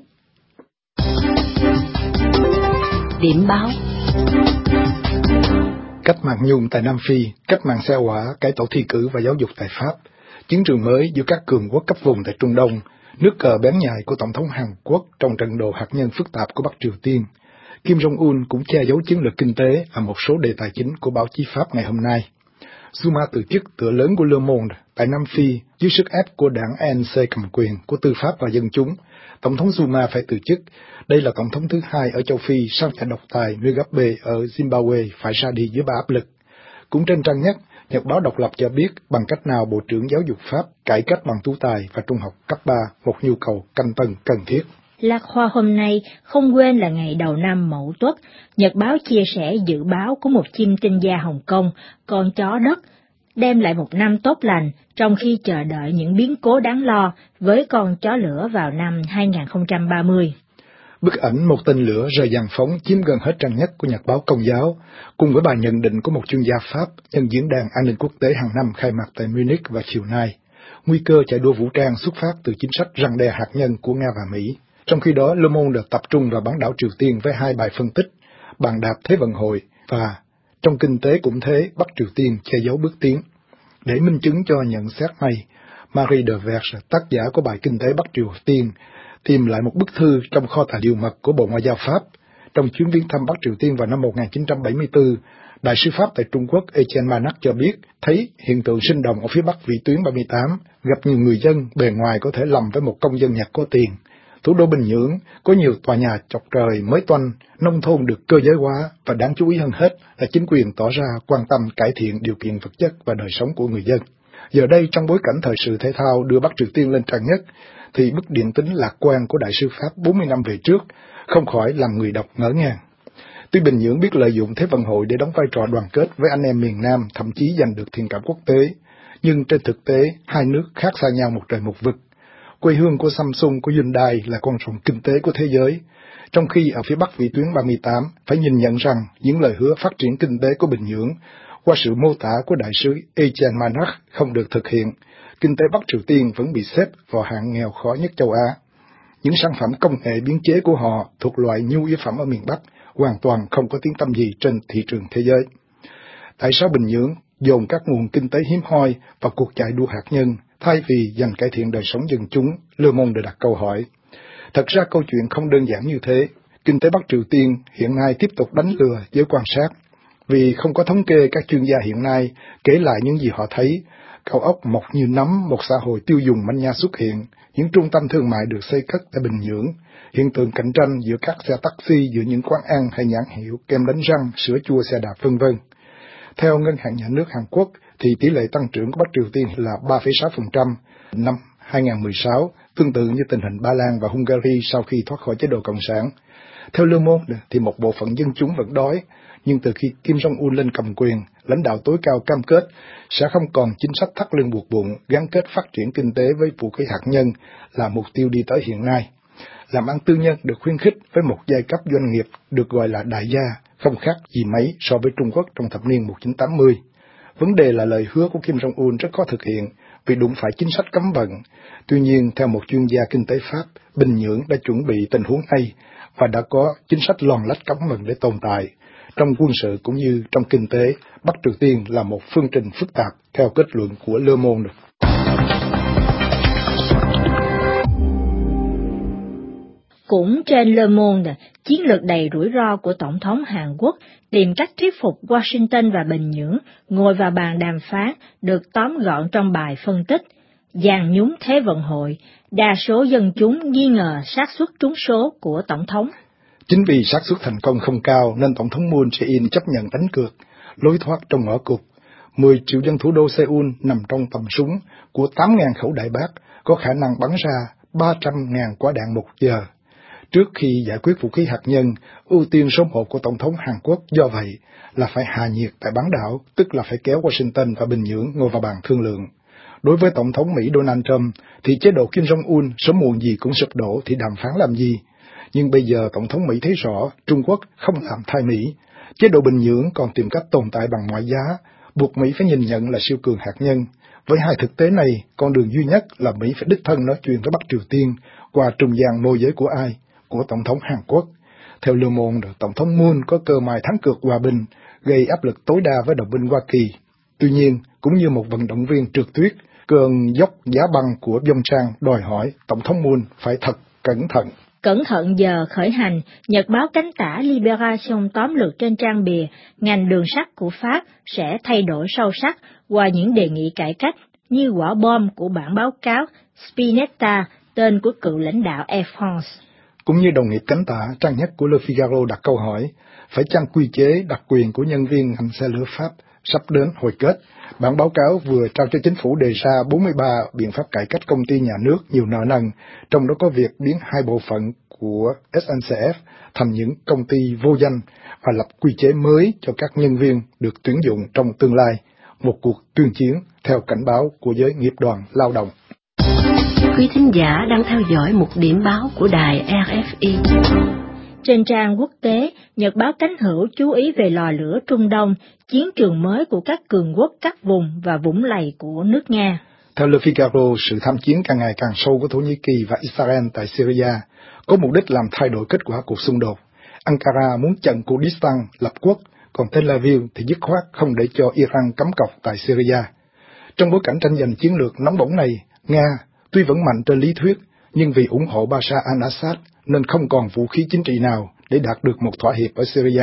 Điểm báo. Cách mạng Nhung tại Nam Phi, cách mạng xe hỏa, cải tổ thi cử và giáo dục tại Pháp, chiến trường mới giữa các cường quốc cấp vùng tại Trung Đông, nước cờ bén nhạy của Tổng thống Hàn Quốc trong trận đồ hạt nhân phức tạp của Bắc Triều Tiên. Kim Jong-un cũng che giấu chiến lược kinh tế ở một số đề tài chính của báo chí Pháp ngày hôm nay. Zuma từ chức, tựa lớn của Le Monde tại Nam Phi dưới sức ép của đảng ANC cầm quyền của tư pháp và dân chúng. Tổng thống Zuma phải từ chức. Đây là tổng thống thứ hai ở châu Phi sau nhà độc tài Mugabe ở Zimbabwe phải ra đi dưới 3 áp lực. Cũng trên trang nhất, Nhật báo độc lập cho biết bằng cách nào Bộ trưởng Giáo dục Pháp cải cách bằng tú tài và trung học cấp 3, một nhu cầu canh tân cần thiết. Lạc Hoa hôm nay không quên là ngày đầu năm Mậu Tuất. Nhật báo chia sẻ dự báo của một chim tinh gia Hồng Kông, con chó đất, đem lại một năm tốt lành trong khi chờ đợi những biến cố đáng lo với con chó lửa vào năm 2030. Bức ảnh một tên lửa rời dàn phóng chiếm gần hết trang nhất của Nhật báo Công giáo, cùng với bài nhận định của một chuyên gia Pháp nhân diễn đàn an ninh quốc tế hàng năm khai mạc tại Munich vào chiều nay. Nguy cơ chạy đua vũ trang xuất phát từ chính sách răn đe hạt nhân của Nga và Mỹ. Trong khi đó, Le Monde tập trung vào bán đảo Triều Tiên với 2 bài phân tích, bàn đạp Thế vận hội và trong kinh tế cũng thế, Bắc Triều Tiên che giấu bước tiến. Để minh chứng cho nhận xét này, Marie de Verge, tác giả của bài Kinh tế Bắc Triều Tiên, tìm lại một bức thư trong kho tài liệu mật của Bộ Ngoại giao Pháp. Trong chuyến viếng thăm Bắc Triều Tiên vào năm 1974, Đại sứ Pháp tại Trung Quốc Etienne Manac cho biết thấy hiện tượng sinh động ở phía Bắc vĩ tuyến 38, gặp nhiều người dân bề ngoài có thể lầm với một công dân Nhật có tiền. Thủ đô Bình Nhưỡng có nhiều tòa nhà chọc trời mới toanh, nông thôn được cơ giới hóa và đáng chú ý hơn hết là chính quyền tỏ ra quan tâm cải thiện điều kiện vật chất và đời sống của người dân. Giờ đây trong bối cảnh thời sự thể thao đưa Bắc Triều Tiên lên trang nhất, thì bức điện tính lạc quan của Đại sứ Pháp 40 năm về trước không khỏi làm người đọc ngỡ ngàng. Tuy Bình Nhưỡng biết lợi dụng Thế vận hội để đóng vai trò đoàn kết với anh em miền Nam, thậm chí giành được thiện cảm quốc tế, nhưng trên thực tế hai nước khác xa nhau một trời một vực. Quê hương của Samsung, của Hyundai là con rồng kinh tế của thế giới, trong khi ở phía Bắc vĩ tuyến 38 phải nhìn nhận rằng những lời hứa phát triển kinh tế của Bình Nhưỡng qua sự mô tả của Đại sứ Etienne Manac không được thực hiện. Kinh tế Bắc Triều Tiên vẫn bị xếp vào hạng nghèo khó nhất châu Á. Những sản phẩm công nghệ biến chế của họ thuộc loại nhu yếu phẩm ở miền Bắc, hoàn toàn không có tiếng tăm gì trên thị trường thế giới. Tại sao Bình Nhưỡng dồn các nguồn kinh tế hiếm hoi vào cuộc chạy đua hạt nhân, thay vì dành cải thiện đời sống dân chúng? Le Monde đặt câu hỏi. Thật ra câu chuyện không đơn giản như thế. Kinh tế Bắc Triều Tiên hiện nay tiếp tục đánh lừa giới quan sát, vì không có thống kê các chuyên gia hiện nay kể lại những gì họ thấy. Cao ốc mọc như nấm, một xã hội tiêu dùng manh nha xuất hiện, những trung tâm thương mại được xây cất tại Bình Nhưỡng, hiện tượng cạnh tranh giữa các xe taxi, giữa những quán ăn hay nhãn hiệu, kem đánh răng, sữa chua, xe đạp v.v. Theo Ngân hàng Nhà nước Hàn Quốc, thì tỷ lệ tăng trưởng của Bắc Triều Tiên là 3,6% năm 2016, tương tự như tình hình Ba Lan và Hungary sau khi thoát khỏi chế độ Cộng sản. Theo Le Monde, thì một bộ phận dân chúng vẫn đói, nhưng từ khi Kim Jong-un lên cầm quyền, lãnh đạo tối cao cam kết sẽ không còn chính sách thắt lưng buộc bụng, gắn kết phát triển kinh tế với vũ khí hạt nhân là mục tiêu đi tới hiện nay. Làm ăn tư nhân được khuyến khích với một giai cấp doanh nghiệp được gọi là đại gia, không khác gì mấy so với Trung Quốc trong thập niên 1980. Vấn đề là lời hứa của Kim Jong-un rất khó thực hiện vì đụng phải chính sách cấm vận. Tuy nhiên, theo một chuyên gia kinh tế Pháp, Bình Nhưỡng đã chuẩn bị tình huống này và đã có chính sách lòn lách cấm vận để tồn tại. Trong quân sự cũng như trong kinh tế, Bắc Triều Tiên là một phương trình phức tạp, theo kết luận của Le Monde. Cũng trên Le Monde, chiến lược đầy rủi ro của Tổng thống Hàn Quốc tìm cách thuyết phục Washington và Bình Nhưỡng ngồi vào bàn đàm phán được tóm gọn trong bài phân tích. Dàn nhúng Thế vận hội, đa số dân chúng nghi ngờ xác suất trúng số của Tổng thống. Chính vì xác suất thành công không cao nên Tổng thống Moon Jae-in chấp nhận đánh cược, lối thoát trong ngõ cụt. 10 triệu dân thủ đô Seoul nằm trong tầm súng của 8.000 khẩu đại bác, có khả năng bắn ra 300.000 quả đạn một giờ. Trước khi giải quyết vũ khí hạt nhân, ưu tiên số 1 của Tổng thống Hàn Quốc do vậy là phải hạ nhiệt tại bán đảo, tức là phải kéo Washington và Bình Nhưỡng ngồi vào bàn thương lượng. Đối với Tổng thống Mỹ Donald Trump, thì chế độ Kim Jong-un sớm muộn gì cũng sụp đổ thì đàm phán làm gì. Nhưng bây giờ Tổng thống Mỹ thấy rõ Trung Quốc không làm thay Mỹ. Chế độ Bình Nhưỡng còn tìm cách tồn tại bằng mọi giá, buộc Mỹ phải nhìn nhận là siêu cường hạt nhân. Với hai thực tế này, con đường duy nhất là Mỹ phải đích thân nói chuyện với Bắc Triều Tiên qua trung gian môi giới của ai? Của Tổng thống Hàn Quốc. Theo Le Monde, Tổng thống Moon có cơ may thắng cược hòa bình, gây áp lực tối đa với đồng minh Hoa Kỳ. Tuy nhiên, cũng như một vận động viên trượt tuyết, cơn dốc giá băng của Pyeongchang đòi hỏi Tổng thống Moon phải thật cẩn thận. Cẩn thận giờ khởi hành, nhật báo cánh tả Libération tóm lược trên trang bìa, ngành đường sắt của Pháp sẽ thay đổi sâu sắc qua những đề nghị cải cách như quả bom của bản báo cáo Spinetta, tên của cựu lãnh đạo Air France. Cũng như đồng nghiệp cánh tả, trang nhất của Le Figaro đặt câu hỏi, phải chăng quy chế đặc quyền của nhân viên ngành xe lửa Pháp sắp đến hồi kết? Bản báo cáo vừa trao cho chính phủ đề ra 43 biện pháp cải cách công ty nhà nước nhiều nợ nần, trong đó có việc biến 2 bộ phận của SNCF thành những công ty vô danh và lập quy chế mới cho các nhân viên được tuyển dụng trong tương lai, một cuộc tuyên chiến theo cảnh báo của giới nghiệp đoàn lao động. Quý thính giả đang theo dõi một điểm báo của đài RFI. Trên trang quốc tế, nhật báo cánh hữu chú ý về lò lửa Trung Đông, chiến trường mới của các cường quốc các vùng và vũng lầy của nước Nga. Theo Le Figaro, sự tham chiến càng ngày càng sâu của Thổ Nhĩ Kỳ và Israel tại Syria có mục đích làm thay đổi kết quả cuộc xung đột. Ankara muốn chặn Kurdistan lập quốc, còn Tel Aviv thì dứt khoát không để cho Iran cắm cọc tại Syria. Trong bối cảnh tranh giành chiến lược nóng bỏng này, Nga tuy vẫn mạnh trên lý thuyết, nhưng vì ủng hộ Bashar al-Assad nên không còn vũ khí chính trị nào để đạt được một thỏa hiệp ở Syria.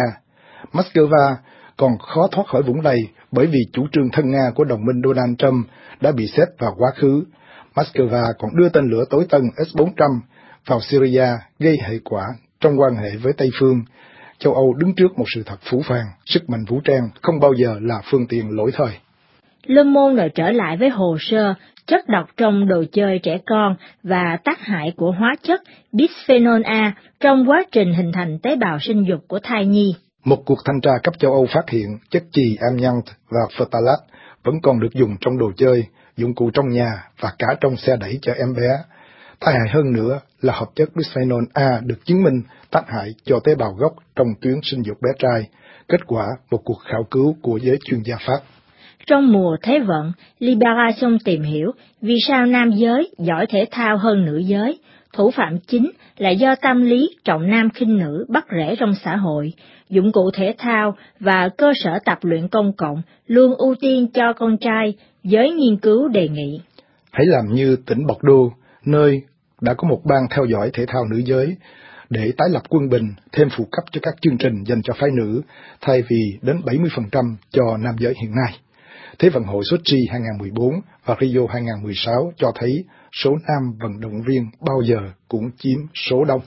Moscow còn khó thoát khỏi vũng lầy bởi vì chủ trương thân Nga của đồng minh Donald Trump đã bị xếp vào quá khứ. Moscow còn đưa tên lửa tối tân S-400 vào Syria gây hệ quả trong quan hệ với Tây phương. Châu Âu đứng trước một sự thật phũ phàng, sức mạnh vũ trang không bao giờ là phương tiện lỗi thời. Le Monde trở lại với hồ sơ chất độc trong đồ chơi trẻ con và tác hại của hóa chất bisphenol A trong quá trình hình thành tế bào sinh dục của thai nhi. Một cuộc thanh tra cấp châu Âu phát hiện chất chì amiant và phthalate vẫn còn được dùng trong đồ chơi, dụng cụ trong nhà và cả trong xe đẩy cho em bé. Tai hại hơn nữa là hợp chất bisphenol A được chứng minh tác hại cho tế bào gốc trong tuyến sinh dục bé trai. Kết quả một cuộc khảo cứu của giới chuyên gia Pháp. Trong mùa Thế vận, Libération tìm hiểu vì sao nam giới giỏi thể thao hơn nữ giới. Thủ phạm chính là do tâm lý trọng nam khinh nữ bắt rễ trong xã hội. Dụng cụ thể thao và cơ sở tập luyện công cộng luôn ưu tiên cho con trai, giới nghiên cứu đề nghị. Hãy làm như tỉnh Bordeaux, nơi đã có một ban theo dõi thể thao nữ giới, để tái lập quân bình, thêm phụ cấp cho các chương trình dành cho phái nữ, thay vì đến 70% cho nam giới hiện nay. Thế vận hội Sochi 2014 và Rio 2016 cho thấy số nam vận động viên bao giờ cũng chiếm số đông.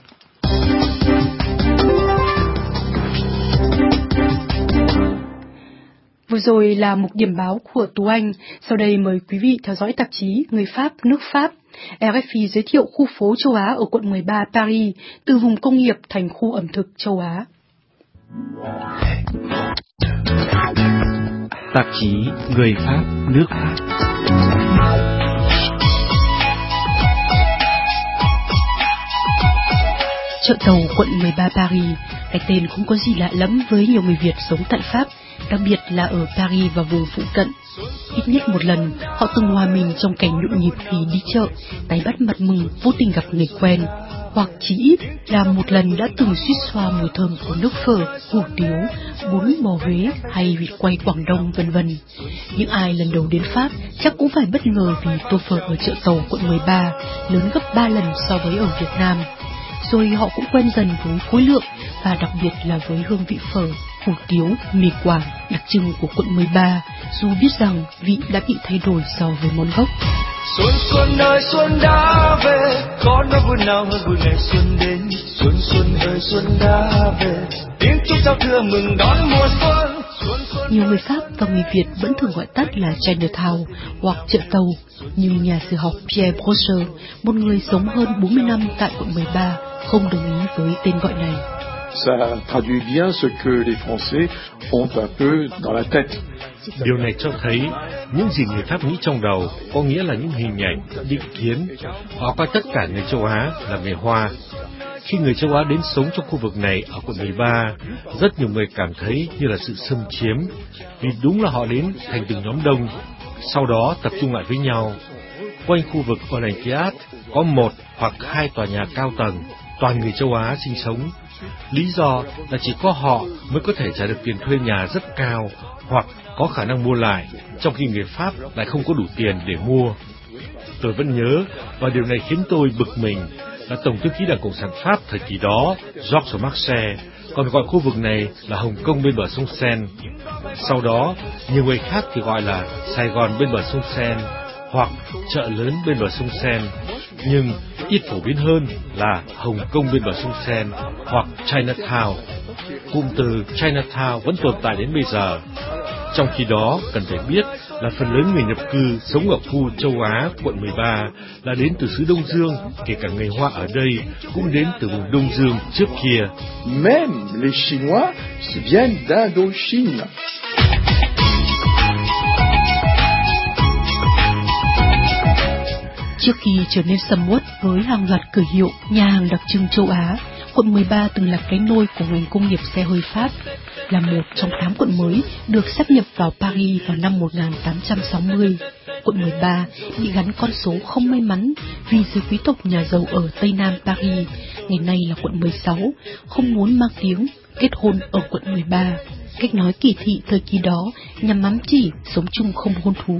Vừa rồi là một điểm báo của Tú Anh. Sau đây mời quý vị theo dõi tạp chí Người Pháp, nước Pháp. RFI giới thiệu khu phố châu Á ở quận 13 Paris, từ vùng công nghiệp thành khu ẩm thực châu Á. Tạp chí Người Pháp, nước Pháp. Chợ tàu quận 13 Paris, cái tên không có gì lạ lẫm với nhiều người Việt sống tại Pháp, đặc biệt là ở Paris và vùng phụ cận. Ít nhất một lần, họ từng hòa mình trong cảnh nhộn nhịp khi đi chợ, tay bắt mặt mừng vô tình gặp người quen, hoặc chỉ ít là một lần đã từng suýt xoa mùi thơm của nước phở, hủ tiếu, bún bò Huế hay vịt quay Quảng Đông vân vân. Những ai lần đầu đến Pháp chắc cũng phải bất ngờ vì tô phở ở chợ tàu quận 13 lớn gấp 3 lần so với ở Việt Nam. Rồi họ cũng quen dần với khối lượng và đặc biệt là với hương vị phở, hủ tiếu, mì Quảng đặc trưng của quận 13, dù biết rằng vị đã bị thay đổi so với món gốc. Xuân xuân ơi xuân đã về, có nỗi vui nào hơn vui ngày xuân đến. Xuân xuân ơi xuân đã về, tiếng chúc giao thừa mừng đón mùa xuân. Nhiều người Pháp và người Việt vẫn thường gọi tắt là Chinatown hoặc chợ tàu, nhưng nhà sử học Pierre Brosser, một người sống hơn 40 năm tại quận 13, không đồng ý với tên gọi này. Ça traduit bien ce que les Français ont un peu dans la tête. Điều này cho thấy những gì người Pháp nghĩ trong đầu, có nghĩa là những hình ảnh, định kiến. Họ coi tất cả người châu Á là người Hoa. Khi người châu Á đến sống trong khu vực này ở quận 13, rất nhiều người cảm thấy như là sự xâm chiếm, vì đúng là họ đến thành từng nhóm đông, sau đó tập trung lại với nhau. Quanh khu vực Olympiad có một hoặc hai tòa nhà cao tầng, toàn người châu Á sinh sống. Lý do là chỉ có họ mới có thể trả được tiền thuê nhà rất cao hoặc có khả năng mua lại, trong khi người Pháp lại không có đủ tiền để mua. Tôi vẫn nhớ, và điều này khiến tôi bực mình, là Tổng thư ký Đảng Cộng sản Pháp thời kỳ đó, Georges Marchais, còn gọi khu vực này là Hồng Kông bên bờ sông Seine. Sau đó, nhiều người khác thì gọi là Sài Gòn bên bờ sông Seine, hoặc chợ lớn bên bờ sông Seine, nhưng ít phổ biến hơn là Hồng Kông bên bờ sông Seine hoặc Chinatown. Cụm từ Chinatown vẫn tồn tại đến bây giờ. Trong khi đó, cần phải biết là phần lớn người nhập cư sống ở khu châu Á, quận 13 là đến từ xứ Đông Dương, kể cả người Hoa ở đây cũng đến từ vùng Đông Dương trước kia. Même les Chinois viennent d'Indochine. Trước khi trở nên sầm uất với hàng loạt cửa hiệu, nhà hàng đặc trưng châu Á, quận 13 từng là cái nôi của ngành công nghiệp xe hơi Pháp, là một trong 8 quận mới được sáp nhập vào Paris vào năm 1860. Quận 13 bị gắn con số không may mắn vì giới quý tộc nhà giàu ở Tây Nam Paris, ngày nay là quận 16, không muốn mang tiếng kết hôn ở quận 13. Cách nói kỳ thị thời kỳ đó nhằm ám chỉ sống chung không hôn thú.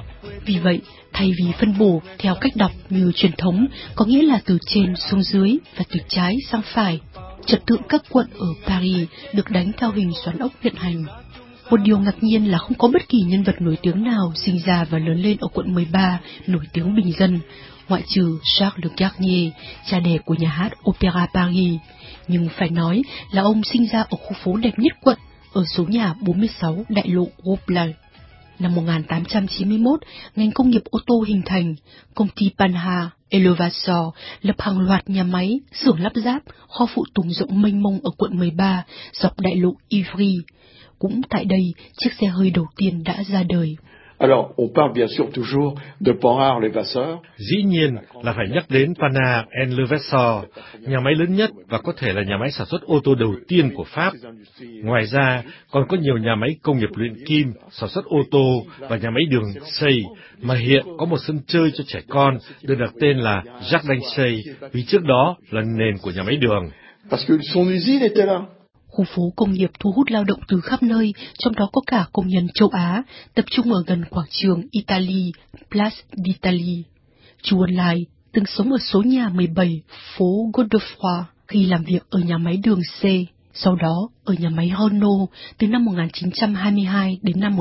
Vì vậy, thay vì phân bổ theo cách đọc như truyền thống, có nghĩa là từ trên xuống dưới và từ trái sang phải, trật tự các quận ở Paris được đánh theo hình xoắn ốc hiện hành. Một điều ngạc nhiên là không có bất kỳ nhân vật nổi tiếng nào sinh ra và lớn lên ở quận 13 nổi tiếng bình dân, ngoại trừ Charles Garnier, cha đẻ của nhà hát Opéra Paris. Nhưng phải nói là ông sinh ra ở khu phố đẹp nhất quận, ở số nhà 46 đại lộ Robler. Năm 1891, ngành công nghiệp ô tô hình thành, công ty Panha Elevator lập hàng loạt nhà máy, xưởng lắp ráp, kho phụ tùng rộng mênh mông ở quận 13, dọc đại lộ Ivry. Cũng tại đây, chiếc xe hơi đầu tiên đã ra đời. Alors, on parle bien sûr toujours de Panhard-Levasseur. Dĩ nhiên là phải nhắc đến Panhard-Levasseur, nhà máy lớn nhất và có thể là nhà máy sản xuất ô tô đầu tiên của Pháp. Ngoài ra, còn có nhiều nhà máy công nghiệp luyện kim, sản xuất ô tô và nhà máy đường xay, mà hiện có một sân chơi cho trẻ con được đặt tên là Jardin Xay, vì trước đó là nền của nhà máy đường. Parce que son usine était là. Khu phố công nghiệp thu hút lao động từ khắp nơi, trong đó có cả công nhân châu Á, tập trung ở gần quảng trường Italie, Place d'Italie. Chu Ân Lai từng sống ở số nhà 17, phố Godefroy, khi làm việc ở nhà máy đường C, sau đó ở nhà máy Renault từ năm 1922 đến năm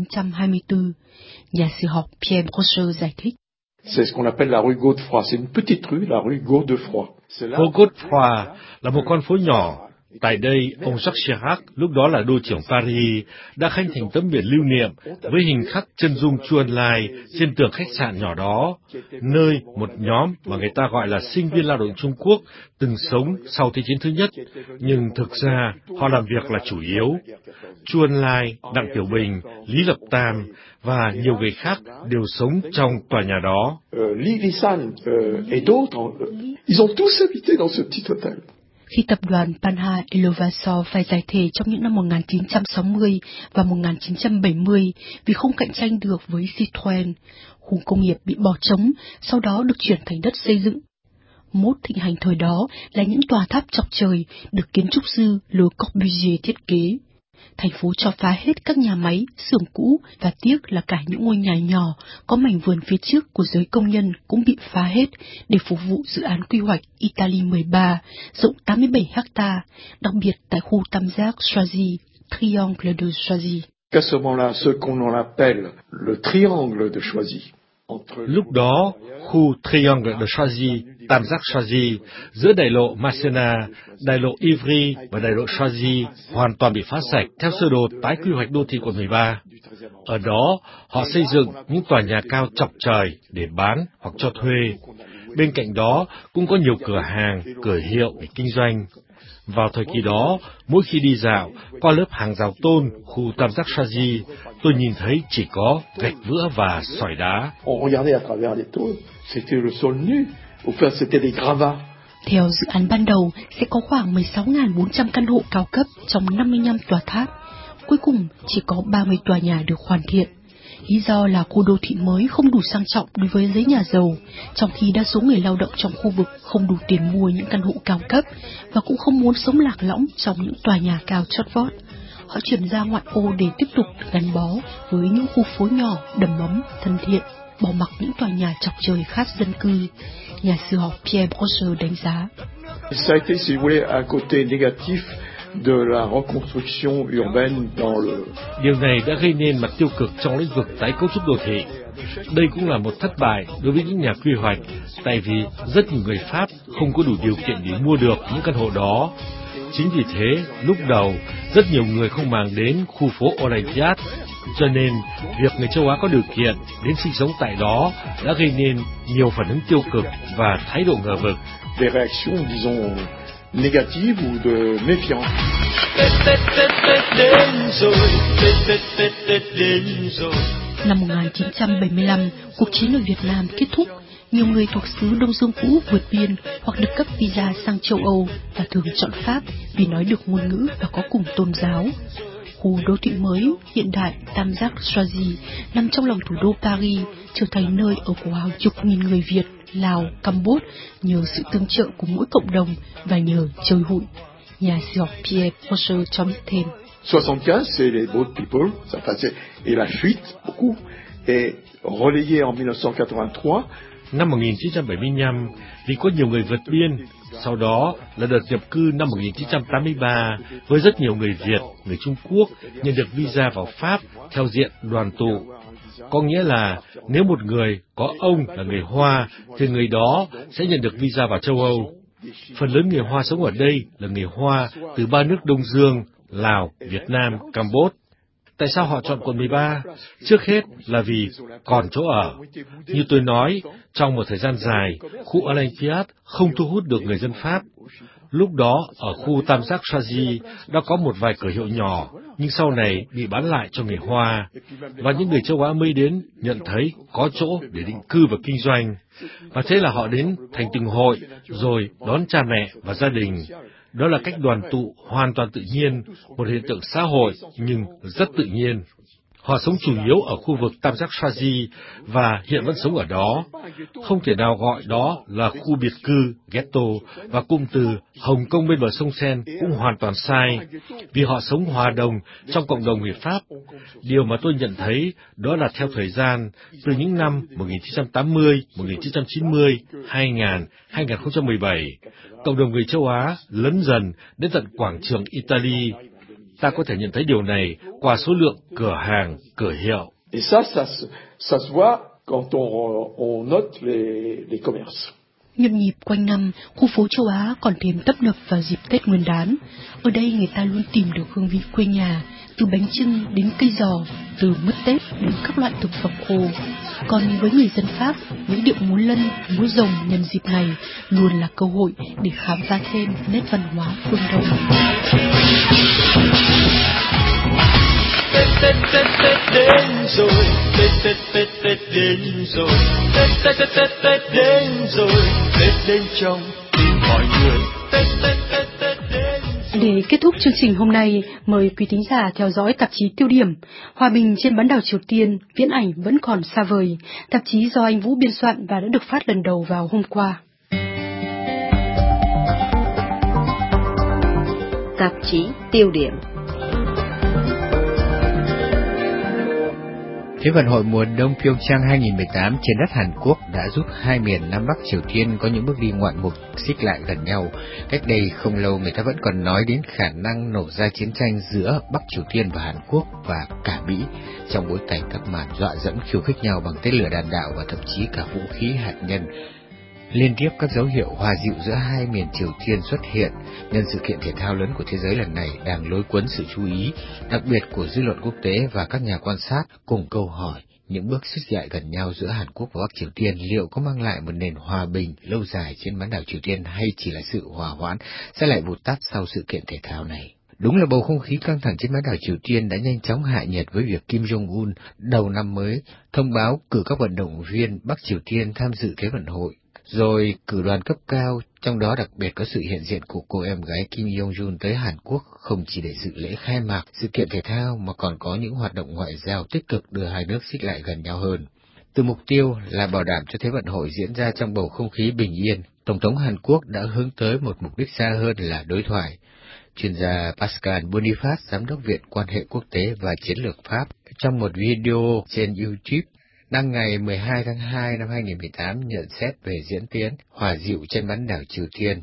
1924. Nhà sử học Pierre Brosser giải thích. C'est ce qu'on appelle la rue Godefroy, c'est une petite rue, la rue Godefroy. Phố Godefroy là một con phố nhỏ. Tại đây, ông Jacques Chirac, lúc đó là đô trưởng Paris, đã khánh thành tấm biển lưu niệm với hình khắc chân dung Chu Ân Lai trên tường khách sạn nhỏ đó, nơi một nhóm mà người ta gọi là sinh viên lao động Trung Quốc từng sống sau Thế chiến thứ nhất, nhưng thực ra họ làm việc là chủ yếu. Chu Ân Lai, Đặng Tiểu Bình, Lý Lập Tam và nhiều người khác đều sống trong tòa nhà đó. Lý Lissan et d'autres, ils ont tous habité dans ce petit hôtel. Khi tập đoàn Panha Elevator phải giải thể trong những năm 1960 và 1970 vì không cạnh tranh được với Citroën, khu công nghiệp bị bỏ trống, sau đó được chuyển thành đất xây dựng. Mốt thịnh hành thời đó là những tòa tháp chọc trời được kiến trúc sư Le Corbusier thiết kế. Thành phố cho phá hết các nhà máy, xưởng cũ và tiếc là cả những ngôi nhà nhỏ có mảnh vườn phía trước của giới công nhân cũng bị phá hết để phục vụ dự án quy hoạch Italie 13, rộng 87 ha, đặc biệt tại khu tam giác Choisy, Triangle de Choisy. À ce moment-là, ce qu'on appelle le Triangle de Choisy. Lúc đó, khu Triangle de Choisy tam giác Shaji giữa đại lộ Masséna, đại lộ Ivry và đại lộ Shaji hoàn toàn bị phá sạch theo sơ đồ tái quy hoạch đô thị quận 13. Ở đó, họ xây dựng những tòa nhà cao chọc trời để bán hoặc cho thuê. Bên cạnh đó cũng có nhiều cửa hàng, cửa hiệu để kinh doanh. Vào thời kỳ đó, mỗi khi đi dạo qua lớp hàng rào tôn khu tam giác Shaji, tôi nhìn thấy chỉ có gạch vữa và sỏi đá. Theo dự án ban đầu, sẽ có khoảng 16.400 căn hộ cao cấp trong 55 tòa tháp. Cuối cùng, chỉ có 30 tòa nhà được hoàn thiện. Lý do là khu đô thị mới không đủ sang trọng đối với giới nhà giàu, trong khi đa số người lao động trong khu vực không đủ tiền mua những căn hộ cao cấp và cũng không muốn sống lạc lõng trong những tòa nhà cao chót vót. Họ chuyển ra ngoại ô để tiếp tục gắn bó với những khu phố nhỏ, đầm ấm, thân thiện, bỏ mặc những tòa nhà chọc trời khát dân cư. Nhà sử học Pierre Brosser đánh giá. Ça a été, si vous voulez, un côté négatif de la reconstruction urbaine dans le... Điều này đã gây nên mặt tiêu cực trong lĩnh vực tái cấu trúc đô thị. Đây cũng là một thất bại đối với những nhà quy hoạch, tại vì rất nhiều người Pháp không có đủ điều kiện để mua được những căn hộ đó. Chính vì thế, lúc đầu, rất nhiều người không màng đến khu phố Olympiade, cho nên việc người châu Á có điều kiện đến sinh sống tại đó đã gây nên nhiều phản ứng tiêu cực và thái độ ngờ vực. Des réactions, disons, négatives ou de méfiance. Năm 1975, cuộc chiến ở Việt Nam kết thúc. Nhiều người thuộc xứ Đông Dương cũ vượt biên hoặc được cấp visa sang châu Âu và thường chọn Pháp vì nói được ngôn ngữ và có cùng tôn giáo. Khu đô thị mới hiện đại tam giác Shaji nằm trong lòng thủ đô Paris, trở thành nơi ở của hàng chục nghìn người Việt, Lào, Campuchia nhờ sự tương trợ của mỗi cộng đồng và nhờ chơi hụi. Nhà sử học Pierre Brosser cho biết thêm. 75, c'est les boat people, ça passait, et la fuite, beaucoup, et relayé en 1983. Năm 1975, vì có nhiều người vượt biên, sau đó là đợt nhập cư năm 1983 với rất nhiều người Việt, người Trung Quốc nhận được visa vào Pháp theo diện đoàn tụ. Có nghĩa là nếu một người có ông là người Hoa thì người đó sẽ nhận được visa vào châu Âu. Phần lớn người Hoa sống ở đây là người Hoa từ ba nước Đông Dương, Lào, Việt Nam, Campuchia. Tại sao họ chọn quận 13? Trước hết là vì còn chỗ ở. Như tôi nói, trong một thời gian dài, khu Olympiade không thu hút được người dân Pháp. Lúc đó, ở khu tam giác Shaji đã có một vài cửa hiệu nhỏ, nhưng sau này bị bán lại cho người Hoa. Và những người châu Á mới đến nhận thấy có chỗ để định cư và kinh doanh. Và thế là họ đến thành từng hội, rồi đón cha mẹ và gia đình. Đó là cách đoàn tụ hoàn toàn tự nhiên, một hiện tượng xã hội nhưng rất tự nhiên. Họ sống chủ yếu ở khu vực tam giác Shaji và hiện vẫn sống ở đó. Không thể nào gọi đó là khu biệt cư, ghetto, và cụm từ Hồng Kông bên bờ sông Sen cũng hoàn toàn sai, vì họ sống hòa đồng trong cộng đồng người Pháp. Điều mà tôi nhận thấy đó là theo thời gian, từ những năm 1980, 1990, 2000, 2017, cộng đồng người châu Á lớn dần đến tận quảng trường Italy. Ta có thể nhận thấy điều này qua số lượng cửa hàng, cửa hiệu. Et ça se voit quand on note les commerces. Nhộn nhịp quanh năm, khu phố châu Á còn thêm tấp nập vào dịp Tết Nguyên đán. Ở đây người ta luôn tìm được hương vị quê nhà, từ bánh chưng đến cây giò, từ mứt Tết đến các loại thực phẩm khô. Còn với người dân Pháp, những điệu múa lân, múa rồng nhân dịp này luôn là cơ hội để khám phá thêm nét văn hóa phương Đông. Tết đến rồi, Tết đến rồi, Tết đến rồi, Tết đến trong tim mọi người. Tết đến. Để kết thúc chương trình hôm nay, mời quý thính giả theo dõi tạp chí Tiêu điểm. Hòa bình trên bán đảo Triều Tiên, viễn ảnh vẫn còn xa vời. Tạp chí do anh Vũ biên soạn và đã được phát lần đầu vào hôm qua. Tạp chí Tiêu điểm. Thế vận hội mùa đông Pyeongchang 2018 trên đất Hàn Quốc đã giúp hai miền Nam Bắc Triều Tiên có những bước đi ngoạn mục xích lại gần nhau. Cách đây không lâu người ta vẫn còn nói đến khả năng nổ ra chiến tranh giữa Bắc Triều Tiên và Hàn Quốc và cả Mỹ trong bối cảnh các màn dọa dẫm khiêu khích nhau bằng tên lửa đạn đạo và thậm chí cả vũ khí hạt nhân. Liên tiếp các dấu hiệu hòa dịu giữa hai miền Triều Tiên xuất hiện nhân sự kiện thể thao lớn của thế giới lần này đang lôi cuốn sự chú ý, đặc biệt của dư luận quốc tế và các nhà quan sát, cùng câu hỏi những bước xích lại gần nhau giữa Hàn Quốc và Bắc Triều Tiên liệu có mang lại một nền hòa bình lâu dài trên bán đảo Triều Tiên hay chỉ là sự hòa hoãn sẽ lại vụt tắt sau sự kiện thể thao này. Đúng là bầu không khí căng thẳng trên bán đảo Triều Tiên đã nhanh chóng hạ nhiệt với việc Kim Jong-un đầu năm mới thông báo cử các vận động viên Bắc Triều Tiên tham dự Thế vận hội, rồi cử đoàn cấp cao, trong đó đặc biệt có sự hiện diện của cô em gái Kim Jong-un tới Hàn Quốc không chỉ để dự lễ khai mạc sự kiện thể thao mà còn có những hoạt động ngoại giao tích cực đưa hai nước xích lại gần nhau hơn. Từ mục tiêu là bảo đảm cho Thế vận hội diễn ra trong bầu không khí bình yên, Tổng thống Hàn Quốc đã hướng tới một mục đích xa hơn là đối thoại. Chuyên gia Pascal Boniface, giám đốc Viện Quan hệ Quốc tế và Chiến lược Pháp, trong một video trên YouTube đăng ngày 12 tháng 2 năm 2018 nhận xét về diễn tiến hòa dịu trên bán đảo Triều Tiên.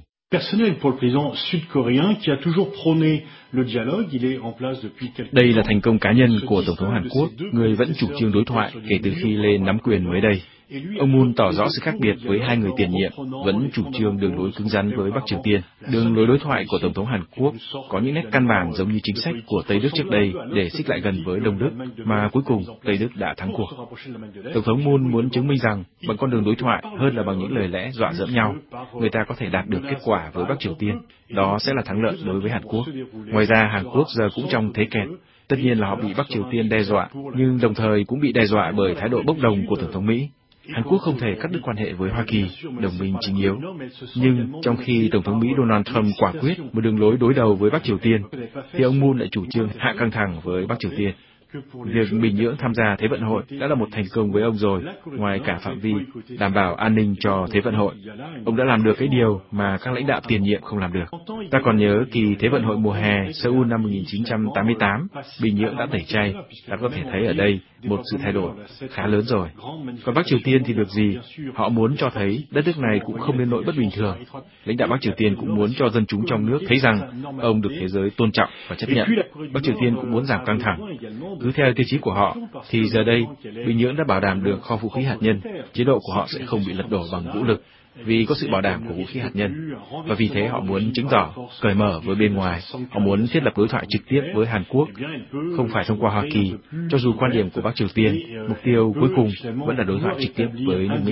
Đây là thành công cá nhân của Tổng thống Hàn Quốc, người vẫn chủ trương đối thoại kể từ khi lên nắm quyền mới đây. Ông Moon tỏ rõ sự khác biệt với hai người tiền nhiệm, vẫn chủ trương đường lối cứng rắn với Bắc Triều Tiên. Đường lối đối thoại của Tổng thống Hàn Quốc có những nét căn bản giống như chính sách của Tây Đức trước đây để xích lại gần với Đông Đức, mà cuối cùng Tây Đức đã thắng cuộc. Tổng thống Moon muốn chứng minh rằng bằng con đường đối thoại hơn là bằng những lời lẽ dọa dẫm nhau, người ta có thể đạt được kết quả với Bắc Triều Tiên. Đó sẽ là thắng lợi đối với Hàn Quốc. Ngoài ra, Hàn Quốc giờ cũng trong thế kẹt. Tất nhiên là họ bị Bắc Triều Tiên đe dọa, nhưng đồng thời cũng bị đe dọa bởi thái độ bốc đồng của Tổng thống Mỹ. Hàn Quốc không thể cắt đứt quan hệ với Hoa Kỳ, đồng minh chính yếu. Nhưng trong khi Tổng thống Mỹ Donald Trump quả quyết một đường lối đối đầu với Bắc Triều Tiên, thì ông Moon lại chủ trương hạ căng thẳng với Bắc Triều Tiên. Việc Bình Nhưỡng tham gia Thế vận hội đã là một thành công với ông rồi, ngoài cả phạm vi đảm bảo an ninh cho Thế vận hội. Ông đã làm được cái điều mà các lãnh đạo tiền nhiệm không làm được. Ta còn nhớ kỳ Thế vận hội mùa hè Seoul năm 1988, Bình Nhưỡng đã tẩy chay, ta có thể thấy ở đây một sự thay đổi khá lớn rồi. Còn Bắc Triều Tiên thì được gì? Họ muốn cho thấy đất nước này cũng không đến nỗi bất bình thường. Lãnh đạo Bắc Triều Tiên cũng muốn cho dân chúng trong nước thấy rằng ông được thế giới tôn trọng và chấp nhận. Bắc Triều Tiên cũng muốn giảm căng thẳng. Cứ theo tiêu chí của họ, thì giờ đây, Bình Nhưỡng đã bảo đảm được kho vũ khí hạt nhân, chế độ của họ sẽ không bị lật đổ bằng vũ lực, vì có sự bảo đảm của vũ khí hạt nhân. Và vì thế họ muốn chứng tỏ, cởi mở với bên ngoài, họ muốn thiết lập đối thoại trực tiếp với Hàn Quốc, không phải thông qua Hoa Kỳ, cho dù quan điểm của Bắc Triều Tiên, mục tiêu cuối cùng vẫn là đối thoại trực tiếp với nước Mỹ.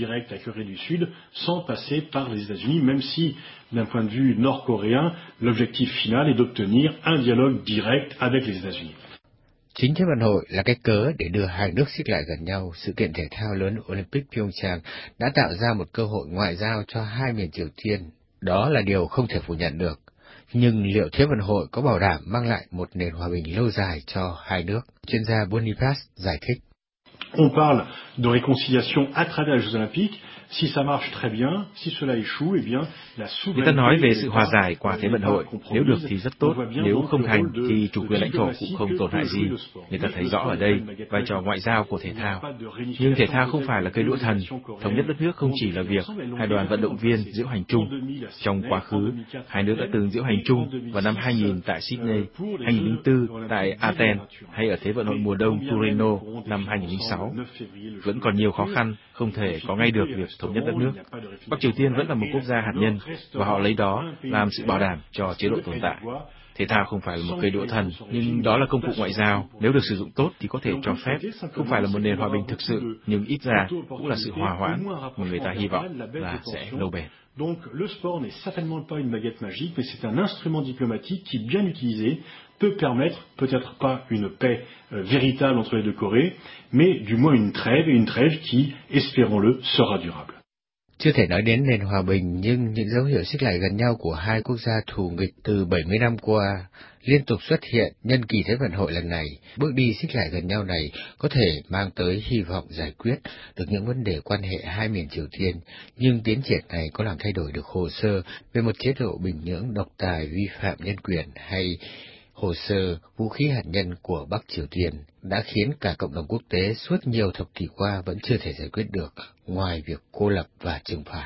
D'un point de vue nord-coréen, l'objectif final est d'obtenir un dialogue direct avec les États-Unis. Chính Thế vận hội là cái cớ để đưa hai nước xích lại gần nhau. Sự kiện thể thao lớn Olympic Pyeongchang đã tạo ra một cơ hội ngoại giao cho hai miền Triều Tiên. Đó là điều không thể phủ nhận được. Nhưng liệu Thế vận hội có bảo đảm mang lại một nền hòa bình lâu dài cho hai nước? Chuyên gia Boniface giải thích. On parle de réconciliation à travers les Jeux Olympiques. Si ça marche très bien, si cela échoue, eh bien la souveraineté. Người ta nói về sự hòa giải qua Thế vận hội, nếu được thì rất tốt, nếu không thành thì chủ quyền lãnh thổ cũng không tổn hại gì. Người ta thấy rõ ở đây vai trò ngoại giao của thể thao. Nhưng thể thao không phải là cây đũa thần, thống nhất đất nước không chỉ là việc hai đoàn vận động viên diễu hành chung. Trong quá khứ, hai nước đã từng diễu hành chung vào năm 2000 tại Sydney, 2004 tại Athens hay ở Thế vận hội mùa đông Torino năm 2006. Vẫn còn nhiều khó khăn, không thể có ngay được việc thống nhất đất nước. Bắc Triều Tiên vẫn là một quốc gia hạt nhân và họ lấy đó làm sự bảo đảm cho chế độ tồn tại. Thể thao không phải là một cây đũa thần, nhưng đó là công cụ ngoại giao. Nếu được sử dụng tốt thì có thể cho phép. Không phải là một nền hòa bình thực sự, nhưng ít ra cũng là sự hòa hoãn mà người ta hy vọng là sẽ lâu bền. Donc le sport n'est certainement pas une baguette magique, mais c'est un instrument diplomatique qui, bien utilisé, peut permettre, peut-être pas une paix véritable entre les deux Corées, mais du moins une trêve qui, espérons-le, sera durable. Chưa thể nói đến nền hòa bình, nhưng những dấu hiệu xích lại gần nhau của hai quốc gia thù nghịch từ 70 năm qua liên tục xuất hiện nhân kỳ Thế vận hội lần này. Bước đi xích lại gần nhau này có thể mang tới hy vọng giải quyết được những vấn đề quan hệ hai miền Triều Tiên, nhưng tiến triển này có làm thay đổi được hồ sơ về một chế độ Bình Nhưỡng độc tài vi phạm nhân quyền hay hồ sơ vũ khí hạt nhân của Bắc Triều Tiên đã khiến cả cộng đồng quốc tế suốt nhiều thập kỷ qua vẫn chưa thể giải quyết được, ngoài việc cô lập và trừng phạt.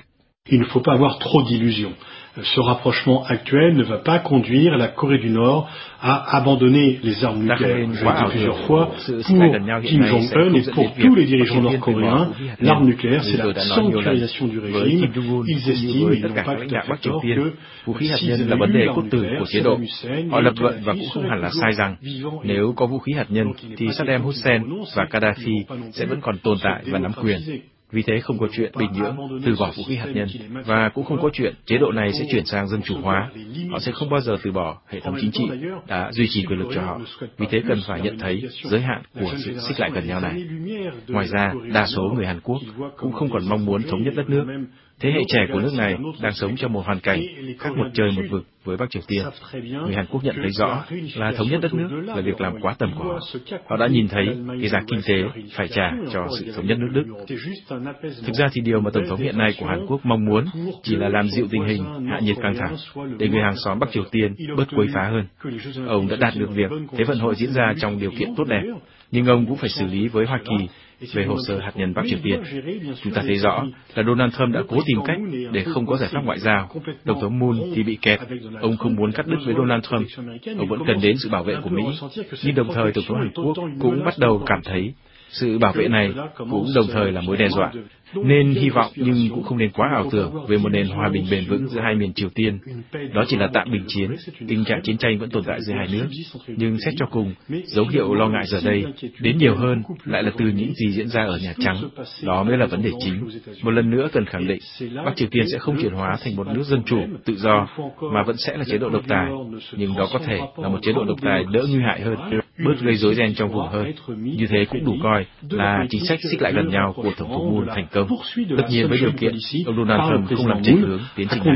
Il ne faut pas avoir trop d'illusions. Ce rapprochement actuel ne va pas conduire la Corée du Nord à abandonner les armes nucléaires. Je l'ai dit plusieurs fois, pour Kim Jong-un et pour tous les dirigeants nord-coréens, l'arme nucléaire, c'est la sanctuarisation du régime. Ils estiment, ils n'ont pas tout à fait tort, que vũ khí hạt nhân là vấn đề cốt tử của chế độ. Họ lập luận và cũng không hẳn là sai rằng nếu có vũ khí hạt nhân thì Saddam Hussein và Gaddafi sẽ vẫn còn tồn tại và nắm quyền. Vì thế không có chuyện Bình Nhưỡng từ bỏ vũ khí hạt nhân và cũng không có chuyện chế độ này sẽ chuyển sang dân chủ hóa. Họ sẽ không bao giờ từ bỏ hệ thống chính trị đã duy trì quyền lực cho họ. Vì thế cần phải nhận thấy giới hạn của sự xích lại gần nhau này. Ngoài ra, đa số người Hàn Quốc cũng không còn mong muốn thống nhất đất nước. Thế hệ trẻ của nước này đang sống trong một hoàn cảnh khác một trời một vực với Bắc Triều Tiên. Người Hàn Quốc nhận thấy rõ là thống nhất đất nước là việc làm quá tầm của họ. Họ đã nhìn thấy cái giá kinh tế phải trả cho sự thống nhất nước Đức. Thực ra thì điều mà Tổng thống hiện nay của Hàn Quốc mong muốn chỉ là làm dịu tình hình, hạ nhiệt căng thẳng, để người hàng xóm Bắc Triều Tiên bớt quấy phá hơn. Ông đã đạt được việc Thế vận hội diễn ra trong điều kiện tốt đẹp, nhưng ông cũng phải xử lý với Hoa Kỳ về hồ sơ hạt nhân Bắc Triều Tiên. Chúng ta thấy rõ là Donald Trump đã cố tìm cách để không có giải pháp ngoại giao. Tổng thống Moon thì bị kẹt. Ông không muốn cắt đứt với Donald Trump. Ông vẫn cần đến sự bảo vệ của Mỹ. Nhưng đồng thời Tổng thống Hàn Quốc cũng bắt đầu cảm thấy sự bảo vệ này cũng đồng thời là mối đe dọa. Nên hy vọng nhưng cũng không nên quá ảo tưởng về một nền hòa bình bền vững giữa hai miền Triều Tiên. Đó chỉ là tạm bình chiến, tình trạng chiến tranh vẫn tồn tại giữa hai nước. Nhưng xét cho cùng, dấu hiệu lo ngại giờ đây đến nhiều hơn lại là từ những gì diễn ra ở Nhà Trắng. Đó mới là vấn đề chính. Một lần nữa cần khẳng định, Bắc Triều Tiên sẽ không chuyển hóa thành một nước dân chủ, tự do, mà vẫn sẽ là chế độ độc tài. Nhưng đó có thể là một chế độ độc tài đỡ nguy hại hơn, bớt gây rối ren trong vùng hơn. Như thế cũng đủ coi là chính sách xích lại gần nhau của Tổng thống Moon thành công. Tất nhiên với điều kiện ông Donald Trump không làm chệch hướng tiến trình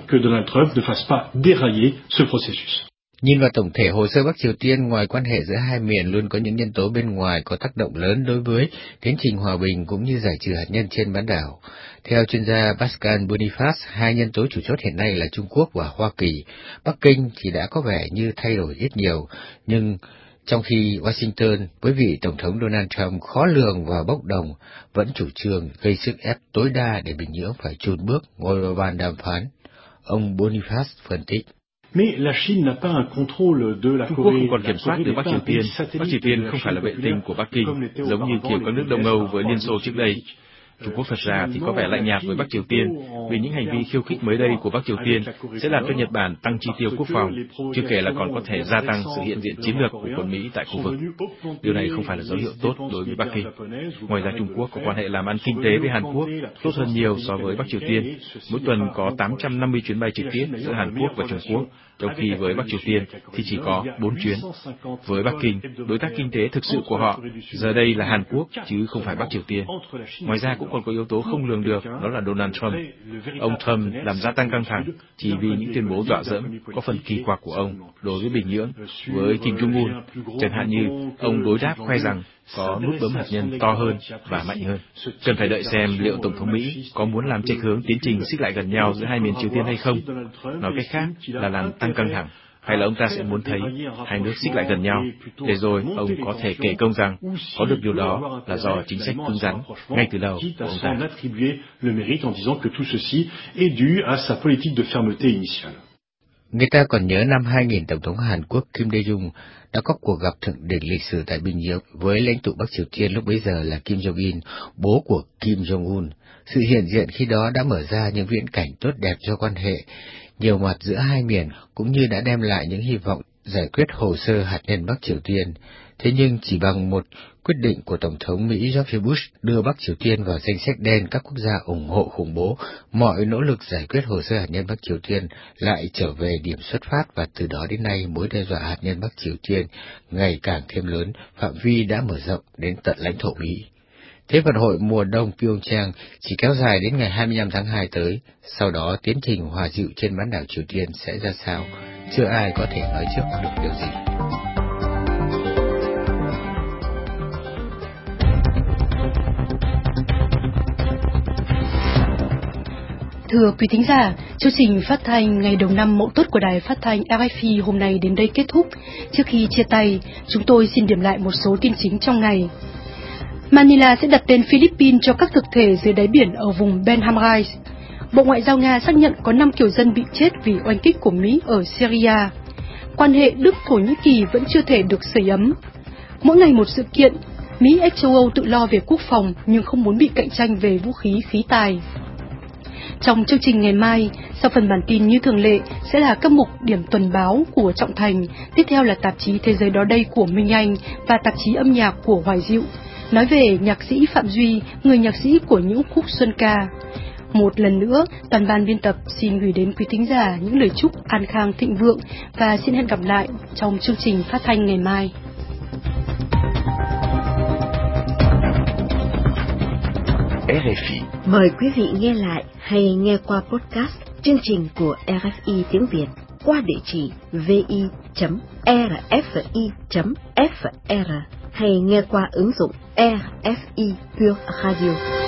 này. Nhìn vào tổng thể hồ sơ Bắc Triều Tiên, ngoài quan hệ giữa hai miền luôn có những nhân tố bên ngoài có tác động lớn đối với tiến trình hòa bình cũng như giải trừ hạt nhân trên bán đảo. Theo chuyên gia Pascal Boniface, hai nhân tố chủ chốt hiện nay là Trung Quốc và Hoa Kỳ. Bắc Kinh thì đã có vẻ như thay đổi ít nhiều, nhưng trong khi Washington với vị Tổng thống Donald Trump khó lường và bốc đồng vẫn chủ trương gây sức ép tối đa để Bình Nhưỡng phải chùn bước ngồi vào bàn đàm phán. Ông Boniface phân tích. Trung Quốc không còn kiểm soát được Bắc Triều Tiên. Bắc Triều Tiên không phải là vệ tinh của Bắc Kinh, giống như kiểu các nước Đông Âu với Liên Xô trước đây. Trung Quốc thật ra thì có vẻ lạnh nhạt với Bắc Triều Tiên, vì những hành vi khiêu khích mới đây của Bắc Triều Tiên sẽ làm cho Nhật Bản tăng chi tiêu quốc phòng, chưa kể là còn có thể gia tăng sự hiện diện chiến lược của quân Mỹ tại khu vực. Điều này không phải là dấu hiệu tốt đối với Bắc Kinh. Ngoài ra Trung Quốc có quan hệ làm ăn kinh tế với Hàn Quốc tốt hơn nhiều so với Bắc Triều Tiên. Mỗi tuần có 850 chuyến bay trực tiếp giữa Hàn Quốc và Trung Quốc, trong khi với Bắc Triều Tiên thì chỉ có 4 chuyến. Với Bắc Kinh, đối tác kinh tế thực sự của họ giờ đây là Hàn Quốc chứ không phải Bắc Triều Tiên. Ngoài ra cũng còn có yếu tố không lường được, đó là Donald Trump. Ông Trump làm gia tăng căng thẳng chỉ vì những tuyên bố dọa dẫm có phần kỳ quặc của ông đối với Bình Nhưỡng, với Kim Jong-un, chẳng hạn như ông đối đáp khoe rằng có nút bấm hạt nhân to hơn và mạnh hơn. Cần phải đợi xem liệu Tổng thống Mỹ có muốn làm chệch hướng tiến trình xích lại gần nhau giữa hai miền Triều Tiên hay không. Nói cách khác là làm tăng căng thẳng, hay là ông ta sẽ muốn thấy hai nước xích lại gần nhau, để rồi ông có thể kể công rằng có được điều đó là do chính sách cứng rắn ngay từ đầu của ông ta. Người ta còn nhớ năm 2000, Tổng thống Hàn Quốc Kim Dae-jung đã có cuộc gặp thượng đỉnh lịch sử tại Bình Nhưỡng với lãnh tụ Bắc Triều Tiên lúc bấy giờ là Kim Jong-un, bố của Kim Jong-un. Sự hiện diện khi đó đã mở ra những viễn cảnh tốt đẹp cho quan hệ nhiều mặt giữa hai miền, cũng như đã đem lại những hy vọng giải quyết hồ sơ hạt nhân Bắc Triều Tiên. Thế nhưng chỉ bằng một quyết định của Tổng thống Mỹ George Bush đưa Bắc Triều Tiên vào danh sách đen các quốc gia ủng hộ khủng bố, mọi nỗ lực giải quyết hồ sơ hạt nhân Bắc Triều Tiên lại trở về điểm xuất phát, và từ đó đến nay mối đe dọa hạt nhân Bắc Triều Tiên ngày càng thêm lớn, phạm vi đã mở rộng đến tận lãnh thổ Mỹ. Thế vận hội mùa đông Pyeongchang chỉ kéo dài đến ngày 25 tháng 2 tới, sau đó tiến trình hòa dịu trên bán đảo Triều Tiên sẽ ra sao, chưa ai có thể nói trước được điều gì. Thưa quý thính giả, chương trình phát thanh ngày đầu năm Mậu Tuất của Đài Phát thanh RFI hôm nay đến đây kết thúc. Trước khi chia tay, chúng tôi xin điểm lại một số tin chính trong ngày. Manila sẽ đặt tên Philippines cho các thực thể dưới đáy biển ở vùng Benham Rise. Bộ Ngoại giao Nga xác nhận có 5 kiều dân bị chết vì oanh kích của Mỹ ở Syria. Quan hệ Đức-Thổ Nhĩ Kỳ vẫn chưa thể được sưởi ấm. Mỗi ngày một sự kiện, Mỹ ép châu Âu tự lo về quốc phòng nhưng không muốn bị cạnh tranh về vũ khí khí tài. Trong chương trình ngày mai, sau phần bản tin như thường lệ sẽ là các mục điểm tuần báo của Trọng Thành, tiếp theo là tạp chí Thế giới đó đây của Minh Anh và tạp chí âm nhạc của Hoài Diệu, nói về nhạc sĩ Phạm Duy, người nhạc sĩ của những khúc xuân ca. Một lần nữa, toàn ban biên tập xin gửi đến quý thính giả những lời chúc an khang thịnh vượng và xin hẹn gặp lại trong chương trình phát thanh ngày mai. RFI. Mời quý vị nghe lại hay nghe qua podcast chương trình của RFI tiếng Việt qua địa chỉ vi.rfi.fr hay nghe qua ứng dụng RFI Pure Radio.